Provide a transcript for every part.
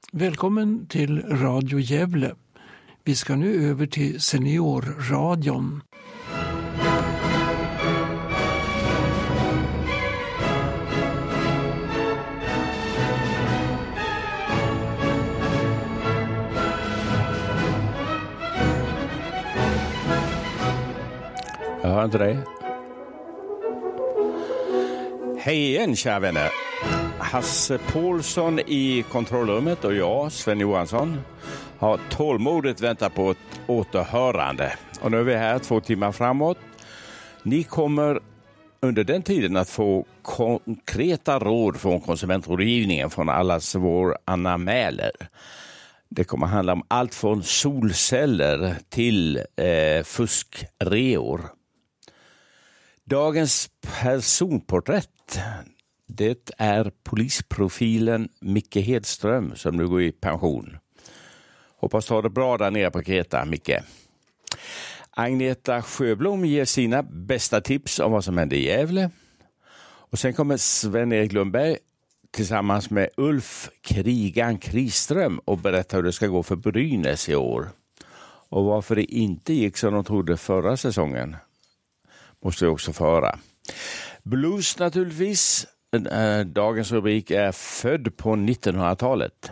Välkommen till Radio Gävle. Vi ska nu över till Seniorradion. Jag hör inte dig. Hej igen, kära vänner. Hasse Paulsson i kontrollrummet och jag, Sven Johansson, har tålmodigt väntat på ett återhörande. Och nu är vi här 2 timmar framåt. Ni kommer under den tiden att få konkreta råd från konsumentrådgivningen från allas vår anmäler. Det kommer handla om allt från solceller till fuskreor. Dagens personporträtt, det är polisprofilen Micke Hedström som nu går i pension. Hoppas ha det bra där nere på Kreta, Micke. Agneta Sjöblom ger sina bästa tips om vad som händer i Gävle. Och sen kommer Sven-Erik Lundberg tillsammans med Ulf Krigan Kriström och berätta hur det ska gå för Brynäs i år. Och varför det inte gick som de trodde förra säsongen måste vi också få höra. Blues naturligtvis. Dagens rubrik är född på 1900-talet.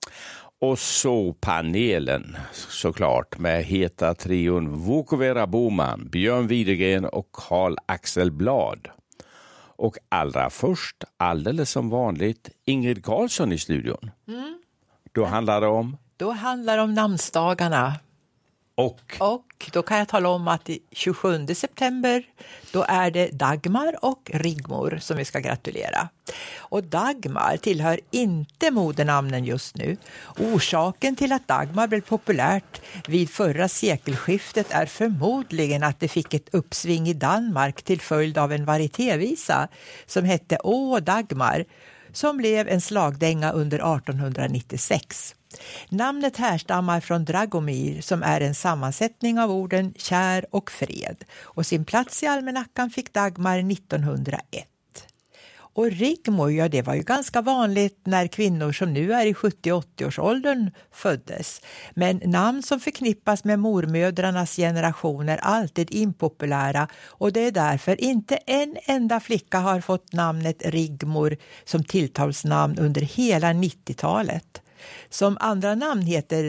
Och så panelen såklart med heta trion Vukovera Boman, Björn Widegren och Karl-Axel Blad. Och allra först, alldeles som vanligt, Ingrid Karlsson i studion. Då handlar det om? Då handlar det om namnsdagarna. Och då kan jag tala om att 27 september då är det Dagmar och Rigmor som vi ska gratulera. Och Dagmar tillhör inte modenamnen just nu. Orsaken till att Dagmar blev populärt vid förra sekelskiftet är förmodligen att det fick ett uppsving i Danmark till följd av en varietévisa som hette Åh Dagmar, som blev en slagdänga under 1896. Namnet härstammar från Dragomir som är en sammansättning av orden kär och fred, och sin plats i almanackan fick Dagmar 1901. Och Rigmor, ja, det var ju ganska vanligt när kvinnor som nu är i 70-80-årsåldern föddes. Men namn som förknippas med mormödrarnas generation är alltid impopulära, och det är därför inte en enda flicka har fått namnet Rigmor som tilltalsnamn under hela 90-talet. Som andra namn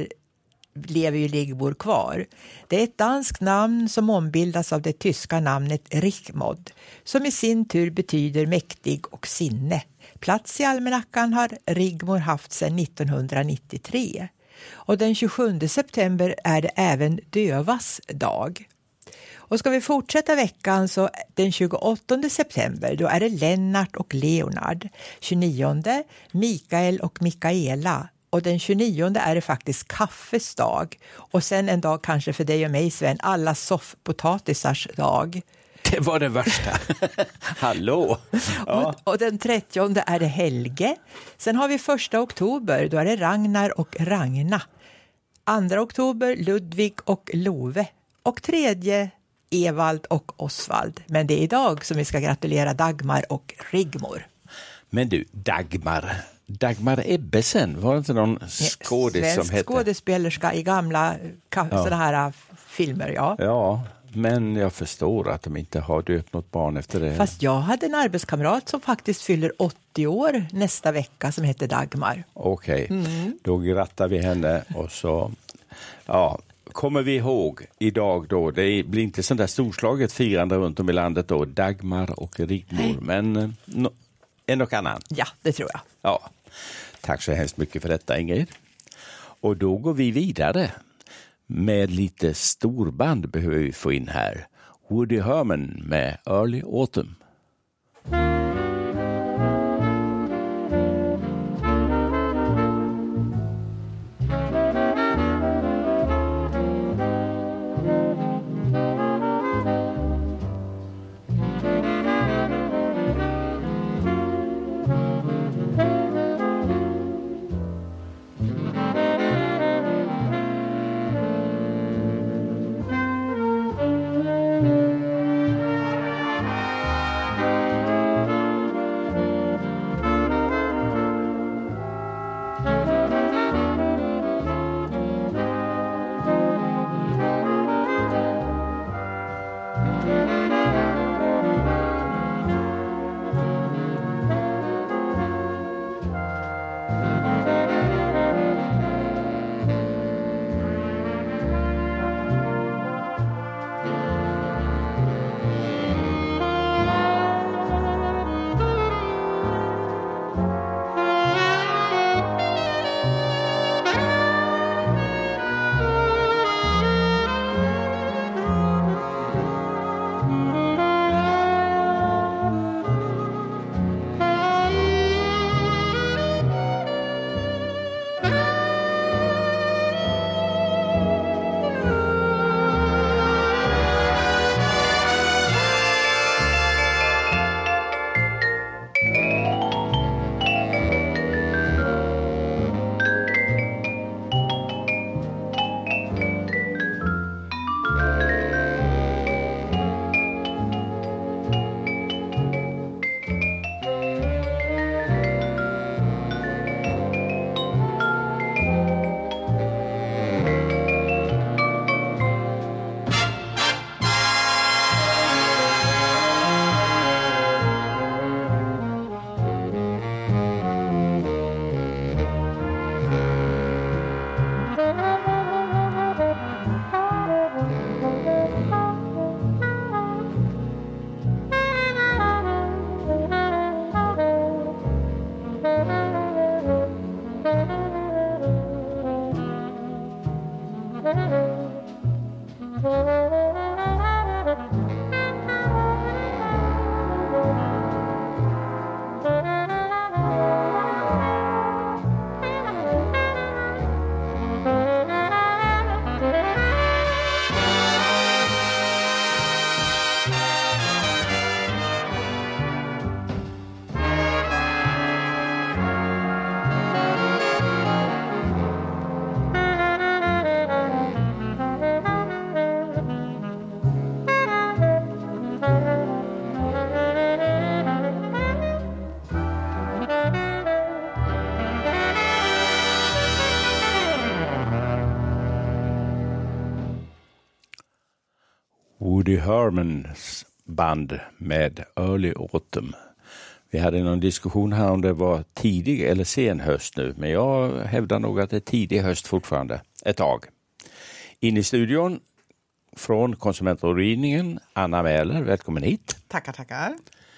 lever ju Rigmor kvar. Det är ett danskt namn som ombildas av det tyska namnet Richmod, som i sin tur betyder mäktig och sinne. Plats i almanackan har Rigmor haft sedan 1993. Och den 27 september är det även dövas dag. Och ska vi fortsätta veckan så den 28 september då är det Lennart och Leonard. 29 Mikael och Mikaela. Och den 29 är det faktiskt kaffes dag. Och sen en dag kanske för dig och mig, Sven, alla soffpotatisars dag. Det var det värsta. Hallå! Ja. Och den 30 är det Helge. Sen har vi 1 oktober, då är det Ragnar och Ragna. 2 oktober Ludvig och Love. Och 3 Evald och Osvald. Men det är idag som vi ska gratulera Dagmar och Rigmor. Men du, Dagmar Ebbesen, var det inte någon skådis som hette? Skådespelerska i gamla sådana här filmer, ja. Ja, men jag förstår att de inte har döpt något barn efter det. Fast jag hade en arbetskamrat som faktiskt fyller 80 år nästa vecka som heter Dagmar. Okej, Då grattar vi henne och så, ja, kommer vi ihåg idag då, det blir inte sånt där storslaget firande runt om i landet då, Dagmar och Rigmor, men en och annan. Ja, det tror jag. Ja, tack så hemskt mycket för detta, Ingrid. Och då går vi vidare med lite storband behöver vi få in här. Woody Herman med Early Autumn. Woody Hermans band med Early Autumn. Vi hade någon diskussion här om det var tidig eller sen höst nu, men jag hävdar nog att det är tidig höst fortfarande, ett tag. In i studion från Konsumentrådgivningen, Anna Mäler, välkommen hit. Tackar.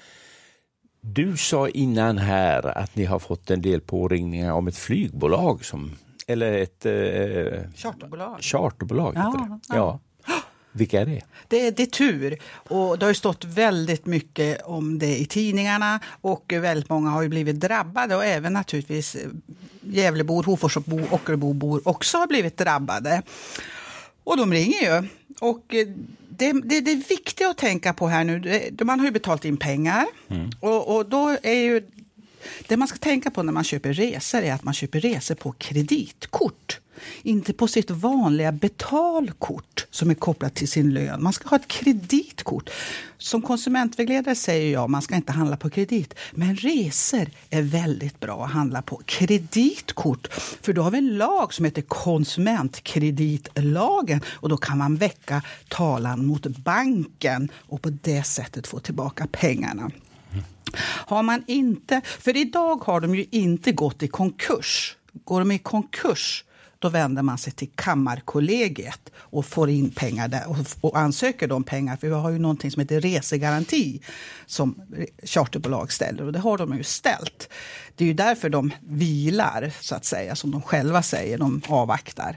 Du sa innan här att ni har fått en del påringningar om ett flygbolag eller ett charterbolag. Ja. Vilka är det? Det är Detour, och det har ju stått väldigt mycket om det i tidningarna och väldigt många har ju blivit drabbade, och även naturligtvis Gävlebor, Hoforsbor, Ockelbobor också har blivit drabbade. Och de ringer ju, och det är viktigt att tänka på här nu. Man har ju betalt in pengar och då är ju det man ska tänka på när man köper resor är att man köper resor på kreditkort. Inte på sitt vanliga betalkort som är kopplat till sin lön. Man ska ha ett kreditkort. Som konsumentvägledare säger jag, man ska inte handla på kredit. Men resor är väldigt bra att handla på kreditkort. För då har vi en lag som heter konsumentkreditlagen. Och då kan man väcka talan mot banken och på det sättet få tillbaka pengarna. Har man inte, för idag har de ju inte gått i konkurs. Går de i konkurs, då vänder man sig till Kammarkollegiet och får in pengar där och ansöker de pengar. För vi har ju någonting som heter resegaranti som charterbolag ställer, och det har de ju ställt. Det är ju därför de vilar, så att säga, som de själva säger, de avvaktar.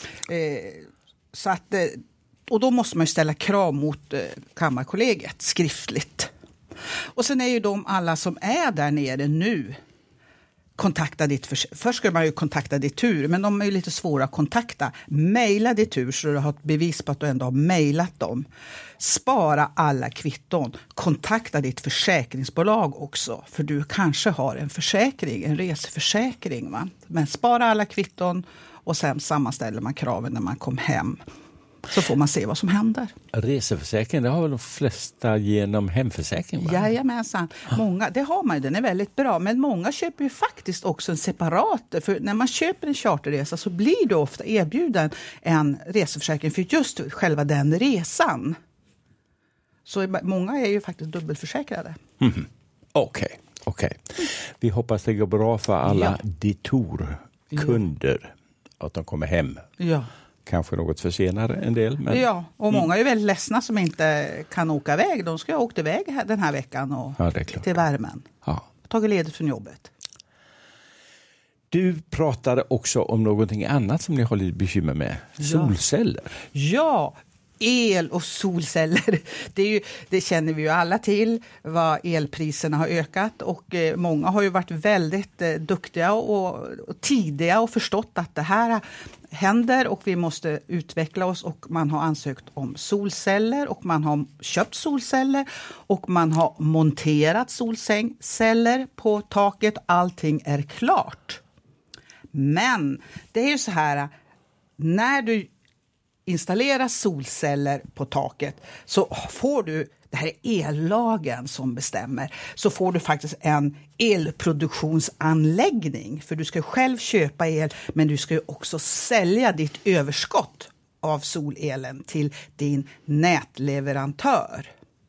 Så att, och då måste man ju ställa krav mot Kammarkollegiet skriftligt. Och sen är ju de alla som är där nere nu kontakta först ska man ju kontakta Detour, men de är ju lite svåra att kontakta. Maila Detour så du har ett bevis på att du ändå har mailat dem. Spara alla kvitton. Kontakta ditt försäkringsbolag också, för du kanske har en försäkring, en reseförsäkring. Va? Men spara alla kvitton och sen sammanställer man kraven när man kom hem. Så får man se vad som händer. Reseförsäkring, det har väl de flesta genom hemförsäkring? Jajamensan. Många, det har man ju, den är väldigt bra. Men många köper ju faktiskt också en separat. För när man köper en charterresa så blir du ofta erbjuden en reseförsäkring för just själva den resan. Så många är ju faktiskt dubbelförsäkrade. Okej. Vi hoppas det går bra för alla Detour-kunder att de kommer hem. Ja. Kanske något för senare en del. Men... Ja, och många är väldigt ledsna som inte kan åka iväg. De ska ha åkt iväg den här veckan och till värmen. Ja. Tagit ledigt från jobbet. Du pratade också om någonting annat som ni har lite bekymmer med. Solceller. Ja, el och solceller. Det känner vi ju alla till, vad elpriserna har ökat, och många har ju varit väldigt duktiga och tidiga och förstått att det här händer och vi måste utveckla oss, och man har ansökt om solceller och man har köpt solceller och man har monterat solceller på taket. Allting är klart. Men det är ju så här, när du installera solceller på taket så får du, det här är ellagen som bestämmer, så får du faktiskt en elproduktionsanläggning, för du ska själv köpa el, men du ska ju också sälja ditt överskott av solelen till din nätleverantör.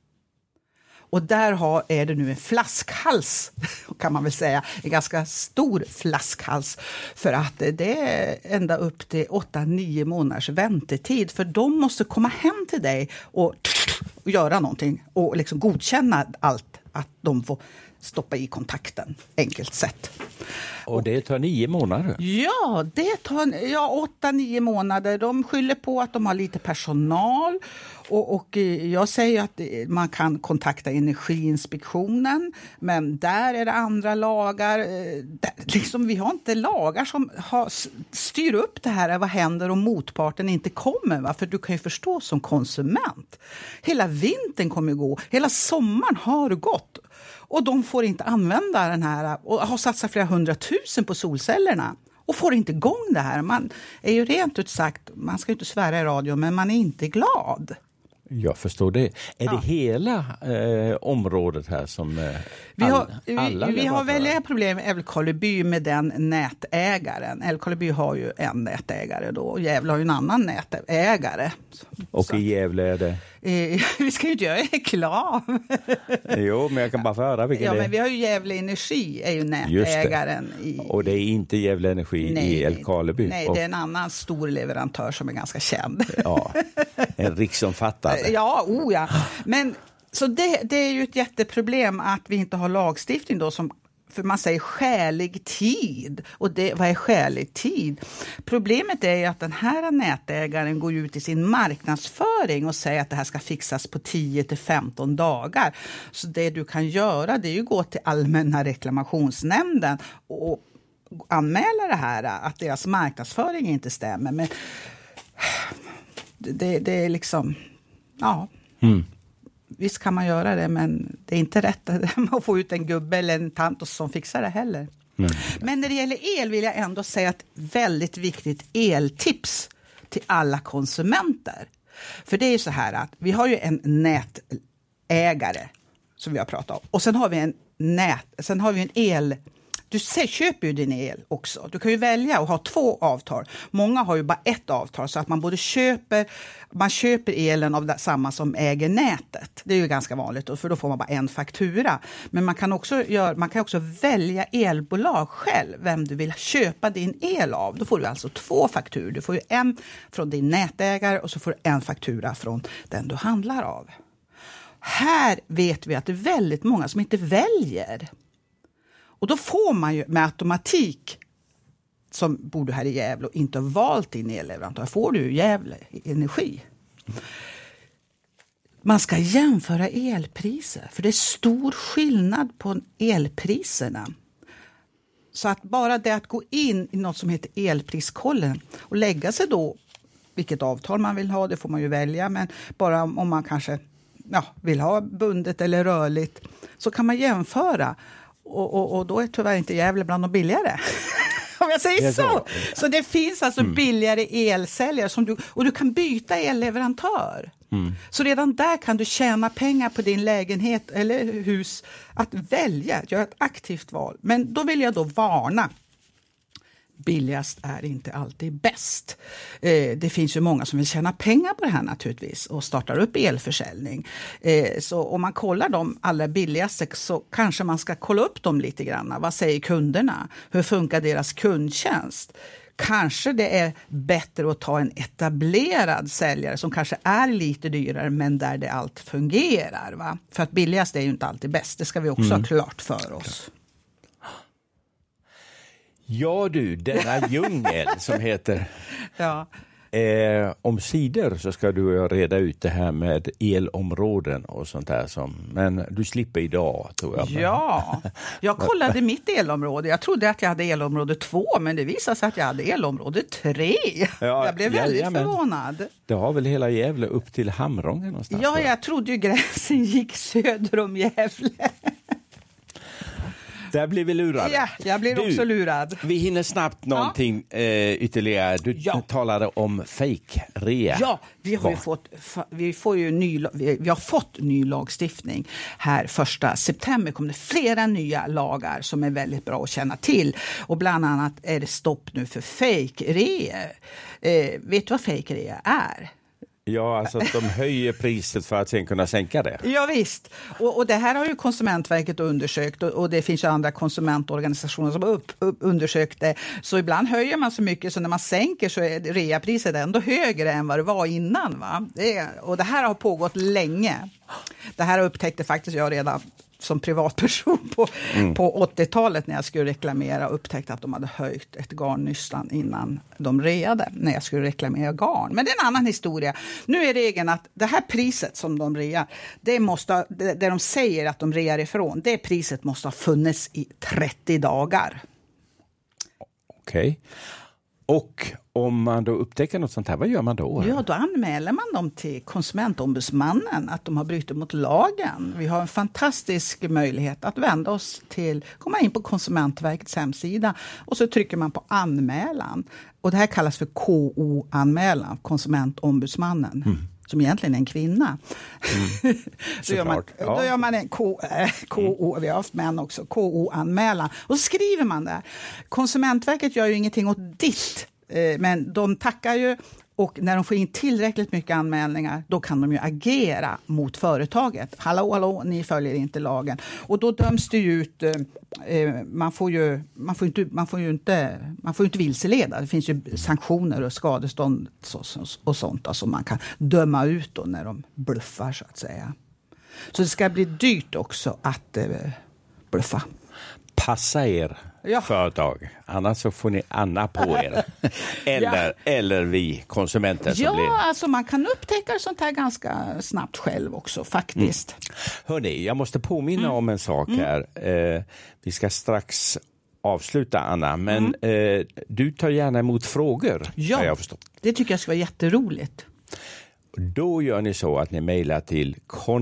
Och där är det nu en flaskhals, kan man väl säga. En ganska stor flaskhals. För att det är ända upp till 8-9 månaders väntetid. För de måste komma hem till dig och göra någonting. Och liksom godkänna allt, att de får stoppa i kontakten, enkelt sett. Och det tar 9 månader? Ja, det tar 8-9 månader. De skyller på att de har lite personal. Och jag säger att man kan kontakta Energiinspektionen, men där är det andra lagar. Liksom, vi har inte lagar som styr upp det här. Vad händer om motparten inte kommer? Va? För du kan ju förstå som konsument. Hela vintern kommer gå. Hela sommaren har gått. Och de får inte använda den här, och har satsat flera 100 000 på solcellerna. Och får inte igång det här. Man är ju rent ut sagt, man ska inte svära i radio, men man är inte glad. Jag förstår det. Är det hela området här som vi har väldiga problem med Älvkarleby med den nätägaren. Älvkarleby har ju en nätägare då, och Gävle har ju en annan nätägare. Och så i Gävle är det? Vi ska ju inte göra reklam. Jo, men jag kan bara föra vilken det är. Men vi har ju Gävle Energi, är ju nätägaren. Och det är inte Gävle Energi i Älvkarleby? Nej, det är en annan stor leverantör som är ganska känd. Ja, en riksomfattande. Ja. Men så det är ju ett jätteproblem att vi inte har lagstiftning då som, för man säger skälig tid. Och vad är skälig tid? Problemet är ju att den här nätägaren går ut i sin marknadsföring och säger att det här ska fixas på 10-15 dagar. Så det du kan göra, det är ju gå till Allmänna reklamationsnämnden och anmäla det här, att deras marknadsföring inte stämmer. Men det är liksom, ja. Visst kan man göra det, men det är inte rätt att få ut en gubbe eller en tant som fixar det heller. Men när det gäller el vill jag ändå säga ett väldigt viktigt eltips till alla konsumenter. För det är ju så här att vi har ju en nätägare som vi har pratat om. Och sen har vi en el. Du köper ju din el också. Du kan ju välja att ha 2 avtal. Många har ju bara ett avtal så att man köper elen av samma som äger nätet. Det är ju ganska vanligt för då får man bara en faktura. Men man kan också välja elbolag själv vem du vill köpa din el av. Då får du alltså 2 fakturor. Du får ju en från din nätägare och så får du en faktura från den du handlar av. Här vet vi att det är väldigt många som inte väljer. Och då får man ju med automatik, som bor du här i Gävle och inte har valt din elleverantör, får du ju Gävle Energi. Man ska jämföra elpriser, för det är stor skillnad på elpriserna. Så att bara det att gå in i något som heter elpriskollen och lägga sig då, vilket avtal man vill ha, det får man ju välja, men bara om man kanske vill ha bundet eller rörligt, så kan man jämföra. Och då är tyvärr inte Gävle bland de billigare. Om jag säger så. Så det finns alltså billigare elsäljare och du kan byta elleverantör. Så redan där kan du tjäna pengar på din lägenhet eller hus att välja, göra ett aktivt val. Men då vill jag då varna. Billigast är inte alltid bäst. Det finns ju många som vill tjäna pengar på det här naturligtvis och startar upp elförsäljning. Så om man kollar de allra billigaste så kanske man ska kolla upp dem lite grann. Vad säger kunderna? Hur funkar deras kundtjänst? Kanske det är bättre att ta en etablerad säljare som kanske är lite dyrare men där det allt fungerar. Va? För att billigast är ju inte alltid bäst. Det ska vi också ha klart för oss. Ja du, denna djungel som heter om sidor så ska du reda ut det här med elområden och sånt där. Men du slipper idag, tror jag. Ja, jag kollade mitt elområde. Jag trodde att jag hade elområde 2, men det visade sig att jag hade elområde 3. Ja, jag blev väldigt förvånad. Det har väl hela Gävle upp till Hamrången någonstans? Ja, jag trodde ju gränsen gick söder om Gävle. Där blir vi lurade. Ja, jag blir också lurad. Vi hinner snabbt någonting ytterligare. Du talade om fake-rea. Ja, vi har fått ny lagstiftning. Här 1 september kom det flera nya lagar som är väldigt bra att känna till. Och bland annat är det stopp nu för fake-rea. Vet du vad fake-rea är? Ja, alltså att de höjer priset för att sen kunna sänka det. Ja visst. Och det här har ju Konsumentverket undersökt och det finns ju andra konsumentorganisationer som har undersökt det. Så ibland höjer man så mycket så när man sänker så är reapriset ändå högre än vad det var innan. Va? Och det här har pågått länge. Det här upptäckte faktiskt jag redan som privatperson på 80-talet när jag skulle reklamera och upptäckte att de hade höjt ett garnnystan innan de reade när jag skulle reklamera garn. Men det är en annan historia. Nu är regeln att det här priset som de rear, det de säger att de rear ifrån, det priset måste ha funnits i 30 dagar. Okej. Och om man då upptäcker något sånt här, vad gör man då? Ja, då anmäler man dem till konsumentombudsmannen att de har brutit mot lagen. Vi har en fantastisk möjlighet att komma in på Konsumentverkets hemsida och så trycker man på anmälan. Och det här kallas för KO-anmälan, konsumentombudsmannen. Som egentligen är en kvinna. Då gör man en KO, vi har haft män också, KO-anmälan. Och så skriver man där. Konsumentverket gör ju ingenting åt ditt, men de tackar ju Och när de får in tillräckligt mycket anmälningar, då kan de ju agera mot företaget. Hallå, ni följer inte lagen. Och då döms det ju ut, man får ju inte vilseleda. Det finns ju sanktioner och skadestånd och sånt som man kan döma ut då när de bluffar, så att säga. Så det ska bli dyrt också att bluffa. Passa er företag, annars så får ni Anna på er. eller vi konsumenter. Alltså man kan upptäcka sånt här ganska snabbt själv också faktiskt. Hörrni, jag måste påminna om en sak här. Vi ska strax avsluta, Anna, men du tar gärna emot frågor. Ja, jag förstår. Det tycker jag ska vara jätteroligt. Då gör ni så att ni mejlar till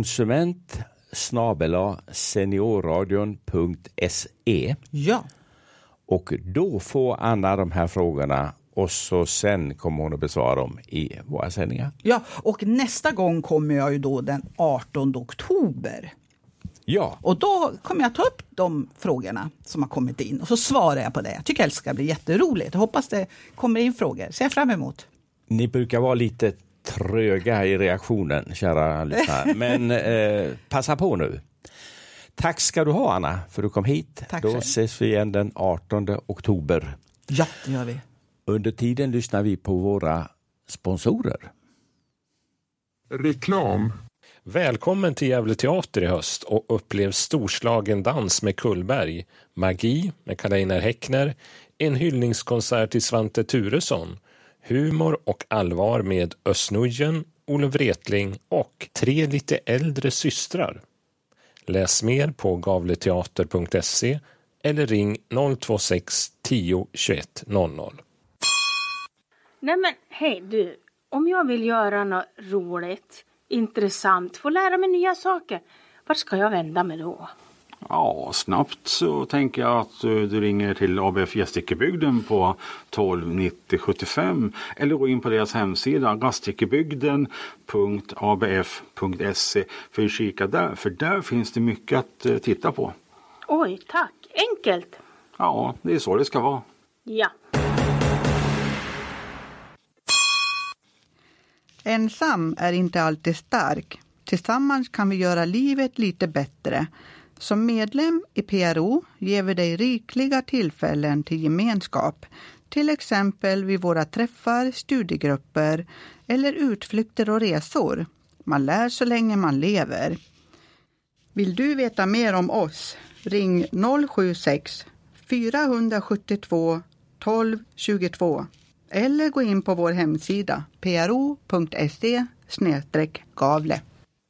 konsument@seniorradion.se. Ja. Och då får Anna de här frågorna och så sen kommer hon att besvara dem i våra sändningar. Ja, och nästa gång kommer jag ju då den 18 oktober. Ja. Och då kommer jag ta upp de frågorna som har kommit in och så svarar jag på det. Jag tycker det ska bli jätteroligt. Jag hoppas det kommer in frågor. Ser jag fram emot. Ni brukar vara lite tröga i reaktionen, kära lyssnare. Men passa på nu. Tack ska du ha, Anna, för du kom hit. Tack då själv. ses vi igen den 18 oktober. Ja, det gör vi. Under tiden lyssnar vi på våra sponsorer. Reklam. Välkommen till Gävle Teater i höst och upplev storslagen dans med Kullberg, magi med Karl-Einar Häckner, en hyllningskonsert till Svante Turesson, humor och allvar med Ösnujen, Olof Wretling och 3 lite äldre systrar. Läs mer på gavleteater.se eller ring 026 10 21 00. Nej men hej du, om jag vill göra något roligt, intressant, få lära mig nya saker, vart ska jag vända mig då? Ja, snabbt så tänker jag att du ringer till ABF Gästrikebygden på 12 90 75 eller gå in på deras hemsida gastrikebygden.abf.se för att kika där, för där finns det mycket att titta på. Oj, tack. Enkelt. Ja, det är så det ska vara. Ja. Ensam är inte alltid stark. Tillsammans kan vi göra livet lite bättre. Som medlem i PRO ger vi dig rikliga tillfällen till gemenskap. Till exempel vid våra träffar, studiegrupper eller utflykter och resor. Man lär så länge man lever. Vill du veta mer om oss? Ring 076 472 12 22 eller gå in på vår hemsida pro.se/Gavle.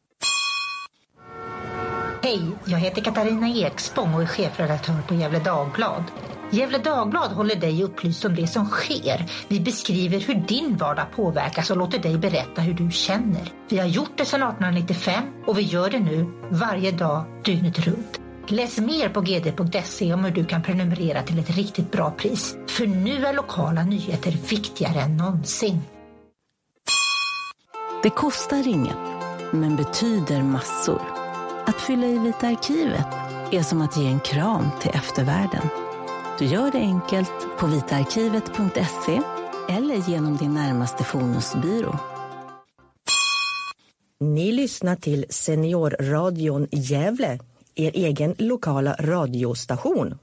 Hej, jag heter Katarina Ekspång och är chefredaktör på Gävle Dagblad. Gävle Dagblad håller dig upplyst om det som sker. Vi beskriver hur din vardag påverkas och låter dig berätta hur du känner. Vi har gjort det sedan 1895 och vi gör det nu varje dag, dygnet runt. Läs mer på gd.se om hur du kan prenumerera till ett riktigt bra pris. För nu är lokala nyheter viktigare än någonsin. Det kostar inget, men betyder massor. Att fylla i Vita arkivet är som att ge en kram till eftervärlden. Du gör det enkelt på vitaarkivet.se eller genom din närmaste Fonusbyrå. Ni lyssnar till Seniorradion Gävle, er egen lokala radiostation.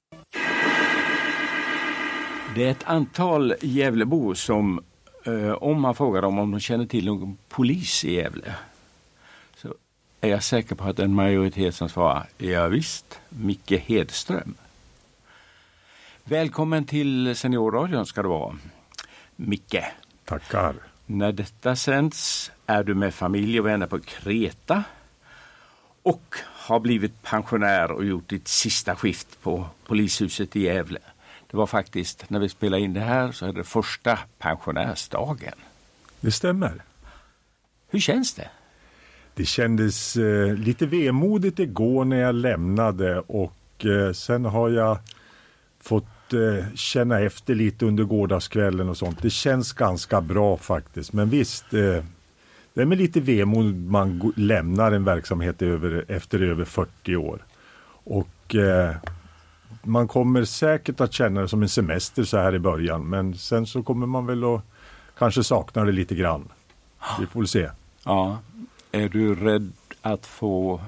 Det är ett antal Gävlebor som, om man frågar dem om de känner till någon polis i Gävle, så är jag säker på att en majoritet som svarar, ja visst, Micke Hedström. Välkommen till Seniorradion ska det vara, Micke. Tackar. När detta sänds är du med familj och vänner på Kreta och har blivit pensionär och gjort ditt sista skift på polishuset i Gävle. Det var faktiskt, när vi spelar in det här, så är det första pensionärsdagen. Det stämmer. Hur känns det? Det kändes lite vemodigt igår när jag lämnade och sen har jag fått känna efter lite under gårdagskvällen och sånt. Det känns ganska bra faktiskt, men visst, det är med lite vemod man lämnar en verksamhet efter över 40 år. Och man kommer säkert att känna det som en semester så här i början, men sen så kommer man väl att kanske saknar det lite grann. Vi får se. Ja. Är du rädd att få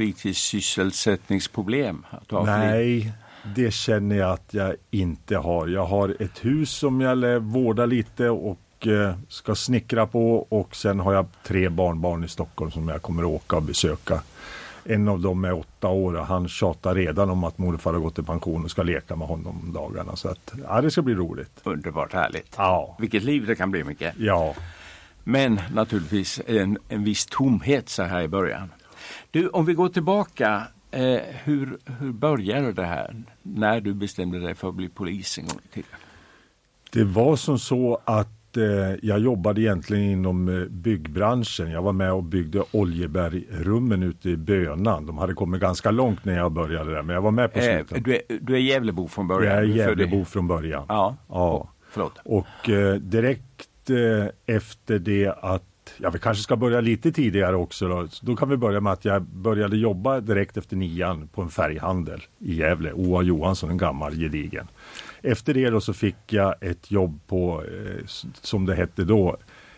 fritidssysselsättningsproblem? Nej, det känner jag att jag inte har. Jag har ett hus som jag vårdar lite och ska snickra på, och sen har jag 3 barnbarn i Stockholm som jag kommer att åka och besöka. En av dem är 8 år och han tjatar redan om att morfar har gått i pension och ska leka med honom om dagarna. Så att, ja, det ska bli roligt. Underbart härligt. Ja. Vilket liv det kan bli, mycket. Ja. Men naturligtvis en viss tomhet så här i början. Du, om vi går tillbaka, hur började det här när du bestämde dig för att bli polis en gång till? Det var som så att jag jobbade egentligen inom byggbranschen. Jag var med och byggde Oljebergrummen ute i Bönan. De hade kommit ganska långt när jag började där, men jag var med på slutet. Du är Gävlebo från början? Jag är Gävlebo från början. Ja. Förlåt. Och direkt efter det att vi kanske ska börja lite tidigare också. Då kan vi börja med att jag började jobba direkt efter 9:an på en färghandel i Gävle. O.A. Johansson, en gammal gedigen. Efter det då så fick jag ett jobb på, som det hette då,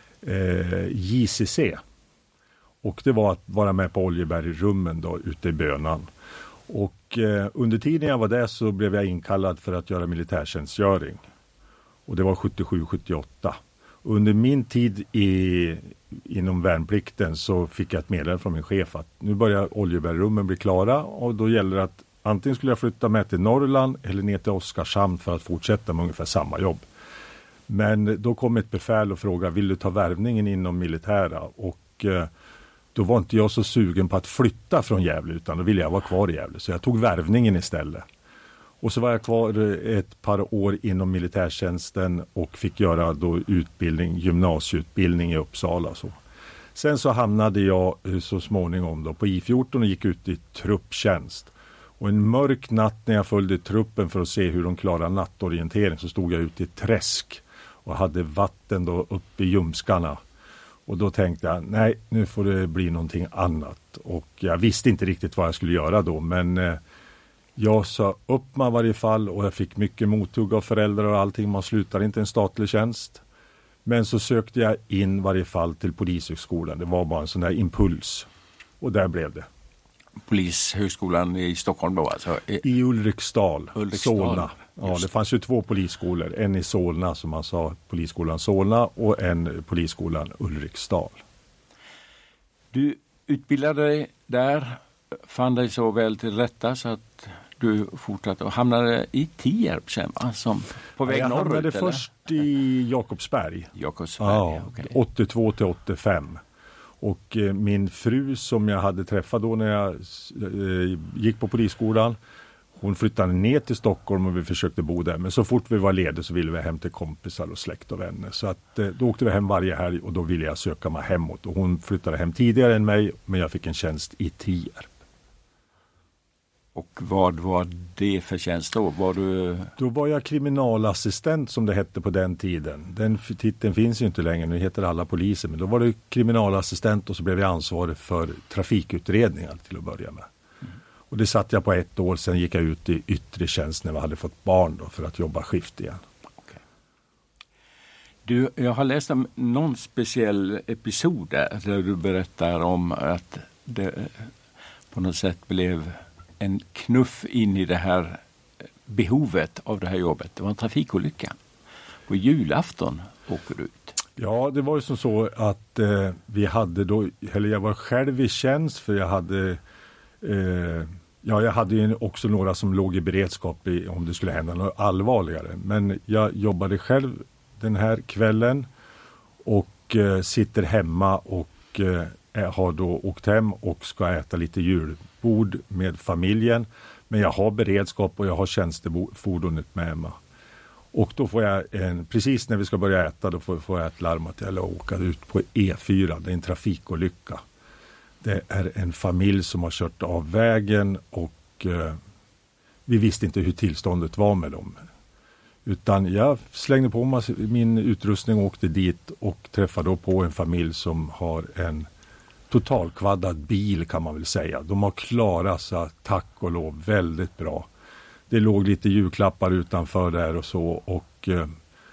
JCC. Och det var att vara med på Oljebergrummen då ute i Bönan. Och under tiden jag var där så blev jag inkallad för att göra militärtjänstgöring. Och det var 77-78. Under min tid inom värnplikten så fick jag ett meddelande från min chef att nu börjar Oljebergrummen bli klara, och då gäller det att antingen skulle jag flytta med till Norrland eller ner till Oskarshamn för att fortsätta med ungefär samma jobb. Men då kom ett befäl och frågade, vill du ta värvningen inom militära? Och då var inte jag så sugen på att flytta från Gävle, utan då ville jag vara kvar i Gävle. Så jag tog värvningen istället. Och så var jag kvar ett par år inom militärtjänsten och fick göra då gymnasieutbildning i Uppsala. Så. Sen så hamnade jag så småningom då på I14 och gick ut i trupptjänst. Och en mörk natt när jag följde truppen för att se hur de klarar nattorientering så stod jag ute i träsk och hade vatten då uppe i ljumskarna. Och då tänkte jag, nej, nu får det bli någonting annat. Och jag visste inte riktigt vad jag skulle göra då, men jag sa upp mig i varje fall, och jag fick mycket mothugg av föräldrar och allting. Man slutar inte en statlig tjänst. Men så sökte jag in i varje fall till Polishögskolan. Det var bara en sån där impuls. Och där blev det. Polishögskolan i Stockholm då alltså? I Ulriksdal. Solna. Ja, det fanns ju 2 polisskolor. En i Solna som man sa, polisskolan Solna, och en polisskolan Ulriksdal. Du utbildade dig där, fann dig så väl till rätta så att du fortsatte och hamnade i Tierp sen, som på väg norrut? Jag hamnade först i Jakobsberg. Ja, okay. 82 till 85. Och min fru som jag hade träffat då när jag gick på polisskolan, hon flyttade ner till Stockholm och vi försökte bo där. Men så fort vi var lediga så ville vi hem till kompisar och släkt och vänner. Så att, då åkte vi hem varje helg och då ville jag söka mig hemåt. Och hon flyttade hem tidigare än mig, men jag fick en tjänst i Tierp. Och vad var det för tjänst då? Då var jag kriminalassistent som det hette på den tiden. Den titeln finns ju inte längre, nu heter alla poliser. Men då var det kriminalassistent och så blev jag ansvarig för trafikutredningar till att börja med. Och det satt jag på 1 år, sen gick jag ut i yttre tjänst när vi hade fått barn då, för att jobba skift igen. Okay. Du, jag har läst om någon speciell episod där du berättar om att det på något sätt blev en knuff in i det här behovet av det här jobbet. Det var en trafikolycka. På julafton åker du ut. Ja, det var ju som så att vi hade då, eller jag var själv i tjänst för jag hade jag hade ju också några som låg i beredskap om det skulle hända något allvarligare. Men jag jobbade själv den här kvällen och sitter hemma och har då åkt hem och ska äta lite julbord med familjen. Men jag har beredskap och jag har tjänstefordonet med mig. Och då får jag precis när vi ska börja äta, då får jag ett larm att jag åka ut på E4. Det är en trafikolycka. Det är en familj som har kört av vägen och vi visste inte hur tillståndet var med dem. Utan jag slängde på mig min utrustning och åkte dit och träffade då på en familj som har en totalkvaddad bil kan man väl säga. De har klarat sig, tack och lov, väldigt bra. Det låg lite julklappar utanför där och så och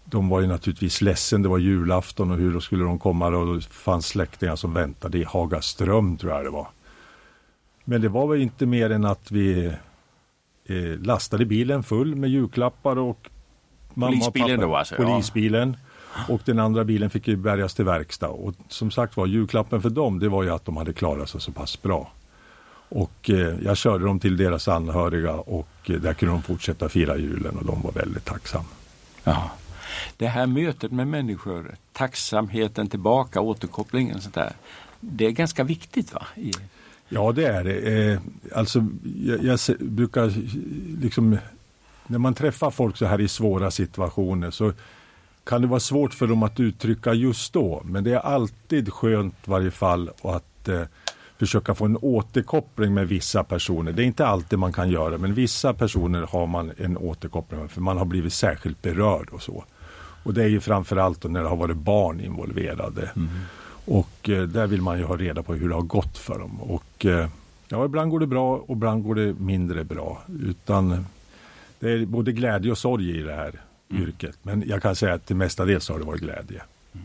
de var ju naturligtvis ledsen, det var julafton och hur då skulle de komma, och det fanns släktingar som väntade i Hagaström, tror jag det var. Men det var väl inte mer än att vi lastade bilen full med julklappar och mamma och pappa, då alltså, polisbilen. Och den andra bilen fick ju bärgas till verkstad. Och som sagt var, julklappen för dem, det var ju att de hade klarat sig så pass bra. Och jag körde dem till deras anhöriga och där kunde de fortsätta fira julen och de var väldigt tacksamma. Ja. Det här mötet med människor, tacksamheten tillbaka, återkopplingen och sånt där, det är ganska viktigt, va? Ja, det är det. Alltså, jag brukar liksom, när man träffar folk så här i svåra situationer så kan det vara svårt för dem att uttrycka just då. Men det är alltid skönt i varje fall att försöka få en återkoppling med vissa personer. Det är inte alltid man kan göra, men vissa personer har man en återkoppling med för man har blivit särskilt berörd och så. Och det är ju framförallt när det har varit barn involverade. Mm. Och där vill man ju ha reda på hur det har gått för dem. Och ja, ibland går det bra och ibland går det mindre bra. Utan det är både glädje och sorg i det här yrket. Men jag kan säga att det mestadels har det varit glädje.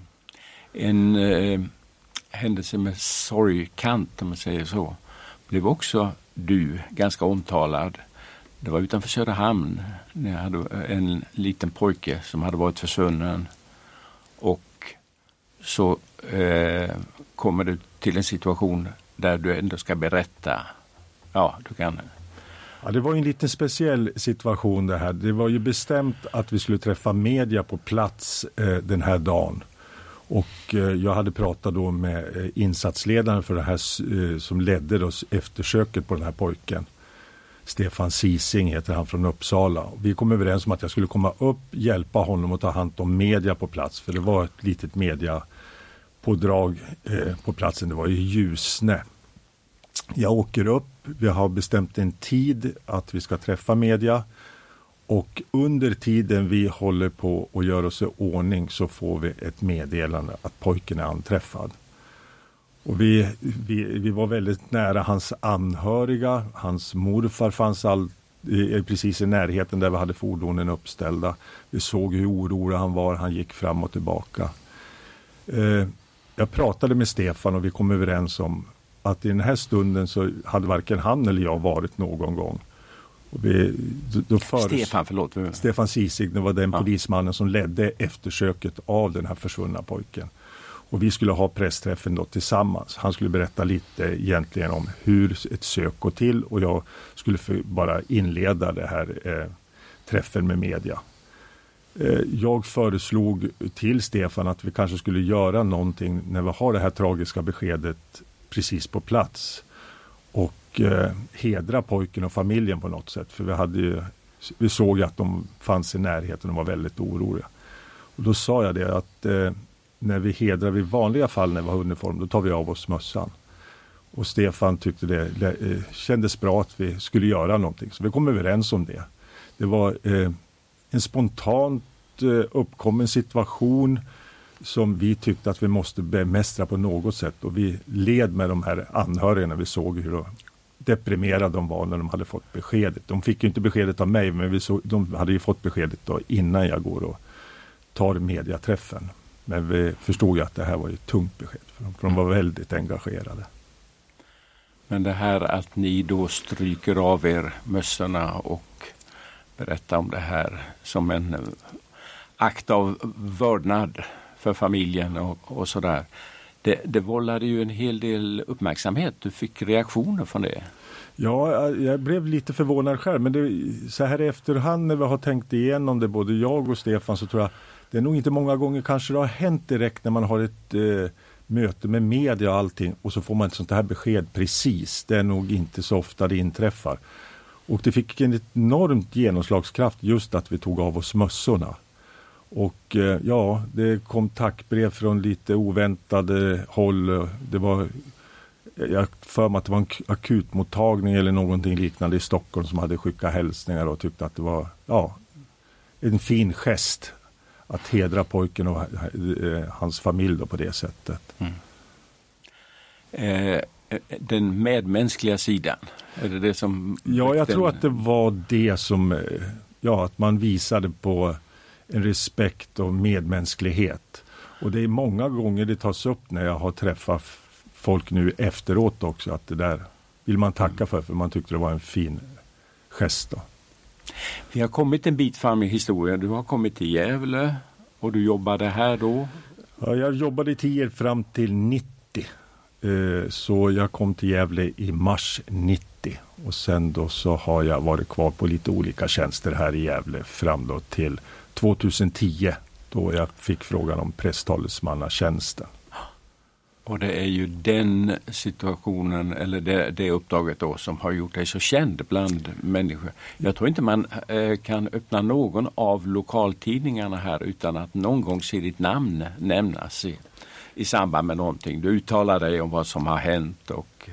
En händelse med sorgkant, om man säger så, blev också du ganska omtalad. Det var utanför Söderhamn när jag hade en liten pojke som hade varit försvunnen. Och så kommer du till en situation där du ändå ska berätta. Ja, du kan. Ja, det var en lite speciell situation det här. Det var ju bestämt att vi skulle träffa media på plats den här dagen. Och jag hade pratat då med insatsledaren för det här som ledde då eftersöket på den här pojken. Stefan Sising heter han, från Uppsala. Vi kom överens om att jag skulle komma upp, hjälpa honom att ta hand om media på plats. För det var ett litet mediapådrag på platsen. Det var i Ljusne. Jag åker upp. Vi har bestämt en tid att vi ska träffa media. Och under tiden vi håller på och gör oss i ordning så får vi ett meddelande att pojken är anträffad. Och vi var väldigt nära hans anhöriga. Hans morfar fanns precis i närheten där vi hade fordonen uppställda. Vi såg hur orolig han var. Han gick fram och tillbaka. Jag pratade med Stefan och vi kom överens om att i den här stunden så hade varken han eller jag varit någon gång. Och Stefan Sising, det var den polismannen som ledde eftersöket av den här försvunna pojken. Och vi skulle ha pressträffen då tillsammans. Han skulle berätta lite egentligen om hur ett sök går till och jag skulle bara inleda det här träffen med media. Jag föreslog till Stefan att vi kanske skulle göra någonting när vi har det här tragiska beskedet precis på plats. Och hedra pojken och familjen på något sätt. För vi såg att de fanns i närheten och var väldigt oroliga. Och då sa jag det att när vi hedrar i vanliga fall när vi har uniform, då tar vi av oss mössan. Och Stefan tyckte det kändes bra att vi skulle göra någonting. Så vi kom överens om det. Det var en spontant uppkommen situation som vi tyckte att vi måste bemästra på något sätt. Och vi led med de här anhöriga när vi såg hur deprimerade de var när de hade fått beskedet. De fick ju inte beskedet av mig, men de hade ju fått beskedet då innan jag går och tar mediaträffen. Men vi förstod ju att det här var ett tungt besked för de var väldigt engagerade. Men det här att ni då stryker av er mössorna och berättar om det här som en akt av vördnad för familjen och sådär. Det vållade ju en hel del uppmärksamhet. Du fick reaktioner från det. Ja, jag blev lite förvånad själv. Men så här i efterhand när vi har tänkt igenom det, både jag och Stefan, så tror jag det är nog inte många gånger kanske det har hänt direkt när man har ett möte med media och allting och så får man ett sånt här besked precis. Det är nog inte så ofta det inträffar. Och det fick en enormt genomslagskraft just att vi tog av oss mössorna. Och ja, det kom tackbrev från lite oväntade håll. Det var, jag för mig att det var en akutmottagning eller någonting liknande i Stockholm som hade skickat hälsningar och tyckte att det var en fin gest att hedra pojken och hans familj då på det sättet. Den medmänskliga sidan, är det som... Ja, jag tror att det var det som, att man visade på en respekt och medmänsklighet. Och det är många gånger det tas upp när jag har träffat folk nu efteråt också, att det där vill man tacka för man tyckte det var en fin gest då. Vi har kommit en bit fram i historien. Du har kommit till Gävle och du jobbade här då? Ja, jag jobbade i Tierp fram till 90. Så jag kom till Gävle i mars 90. Och sen då så har jag varit kvar på lite olika tjänster här i Gävle fram då till 2010. Då jag fick frågan om prästtalesmannatjänsten. Och det är ju den situationen eller det uppdraget då som har gjort dig så känd bland människor. Jag tror inte man kan öppna någon av lokaltidningarna här utan att någon gång se ditt namn nämnas i samband med någonting. Du uttalar dig om vad som har hänt och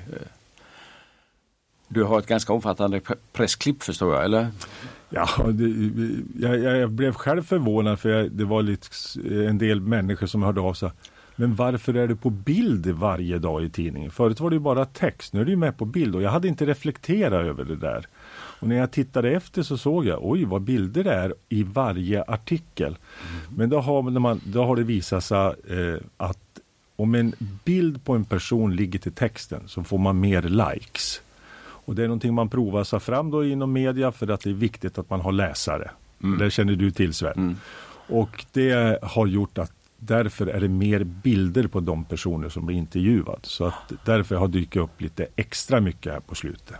du har ett ganska omfattande pressklipp förstår jag, eller? Ja, jag blev själv förvånad för det var lite en del människor som hörde av sig. Men varför är det på bild varje dag i tidningen? Förut var det ju bara text, nu är det ju med på bild och jag hade inte reflekterat över det där. Och när jag tittade efter så såg jag, oj vad bilder det är i varje artikel. Men då har det visat sig att om en bild på en person ligger till texten så får man mer likes. Och det är någonting man provar sig fram då inom media för att det är viktigt att man har läsare. Det känner du till Sven. Och det har gjort att därför är det mer bilder på de personer som blir intervjuade. Så att därför har dykt upp lite extra mycket här på slutet.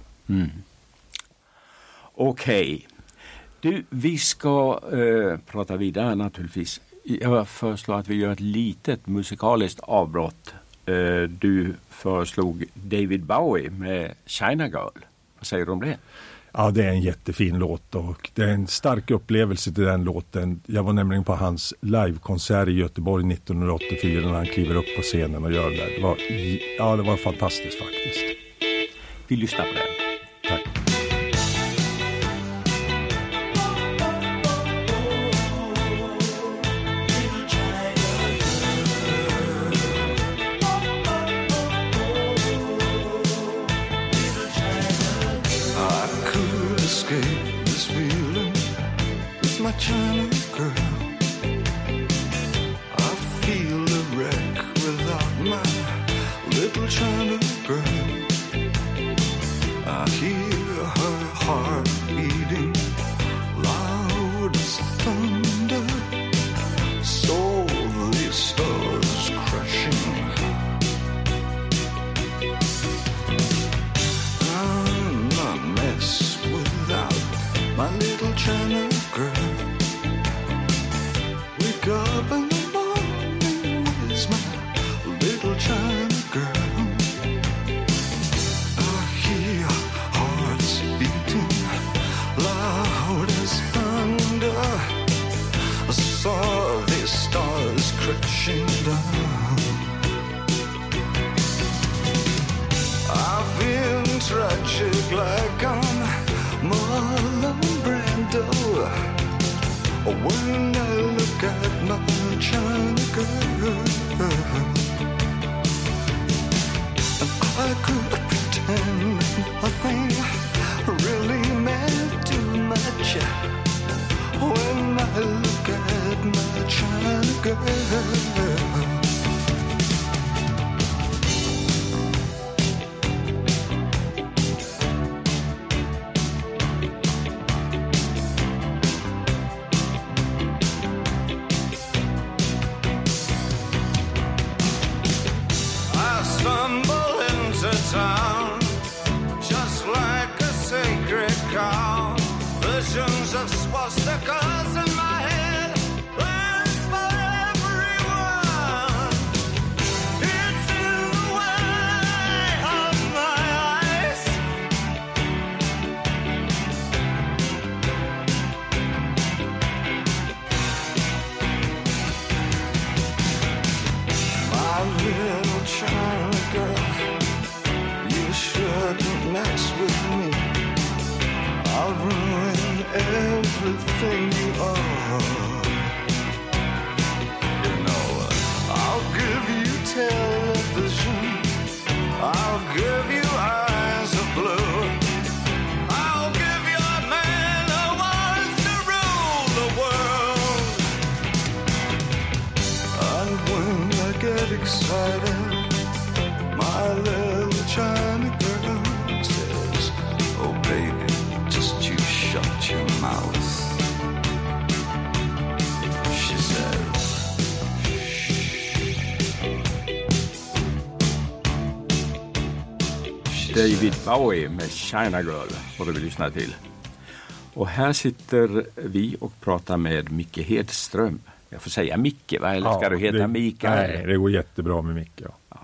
Okej. Du, vi ska prata vidare naturligtvis. Jag föreslår att vi gör ett litet musikaliskt avbrott. Du föreslog David Bowie med China Girl. Vad säger du om det? Ja, det är en jättefin låt och det är en stark upplevelse till den låten. Jag var nämligen på hans livekonsert i Göteborg 1984 när han kliver upp på scenen och gör det. Det var fantastiskt faktiskt. Vi lyssnar på den. Tack. My China girl, I feel a wreck without my little China girl. I hear her heart beating loud as thunder, slowly stars crashing. I'm a mess without my little China girl. Wake up in the morning with my little China girl. I hear hearts beating loud as thunder. I saw the stars crashing down. I've been tragic like I'm Marlon Brando. When I look at my China girl, and I could pretend nothing really meant too much. When I look at my China girl. Of swastikas in my head, plans for everyone. It's in the way of my eyes. My little China girl, you shouldn't mess with me. I'll ruin everything you are. You know, I'll give you television, I'll give you eyes of blue, I'll give you a man who wants to rule the world. David Bowie med China Girl får vi lyssna till. Och här sitter vi och pratar med Micke Hedström. Jag får säga Micke, va? Eller ska du heta Mikael? Nej, det går jättebra med Micke. Ja.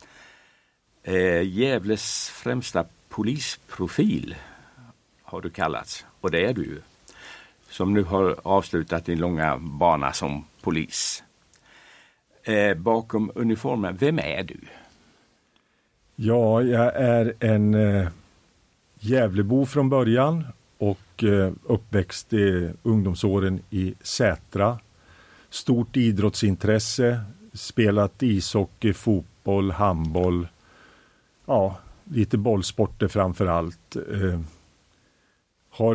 Gävles främsta polisprofil har du kallats. Och det är du ju. Som nu har avslutat din långa bana som polis. Bakom uniformen, vem är du? Ja, jag är en Gävlebo från början och uppväxt i ungdomsåren i Sätra. Stort idrottsintresse, spelat ishockey, fotboll, handboll, ja, lite bollsporter framför allt. Har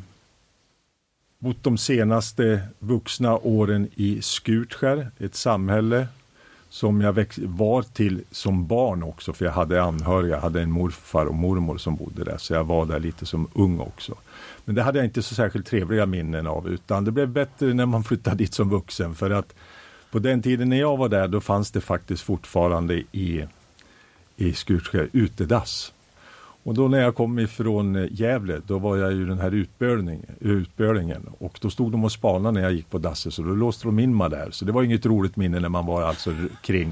bott de senaste vuxna åren i Skutskär, ett samhälle som jag var till som barn också, för jag hade anhöriga, jag hade en morfar och mormor som bodde där, så jag var där lite som ung också. Men det hade jag inte så särskilt trevliga minnen av, utan det blev bättre när man flyttade dit som vuxen, för att på den tiden när jag var där, då fanns det faktiskt fortfarande i Skutskär utedass. Och då när jag kom ifrån Gävle, då var jag ju den här utbölingen. Och då stod de och spanade när jag gick på dasset, så då låste de in mig där. Så det var inget roligt minne när man var alltså kring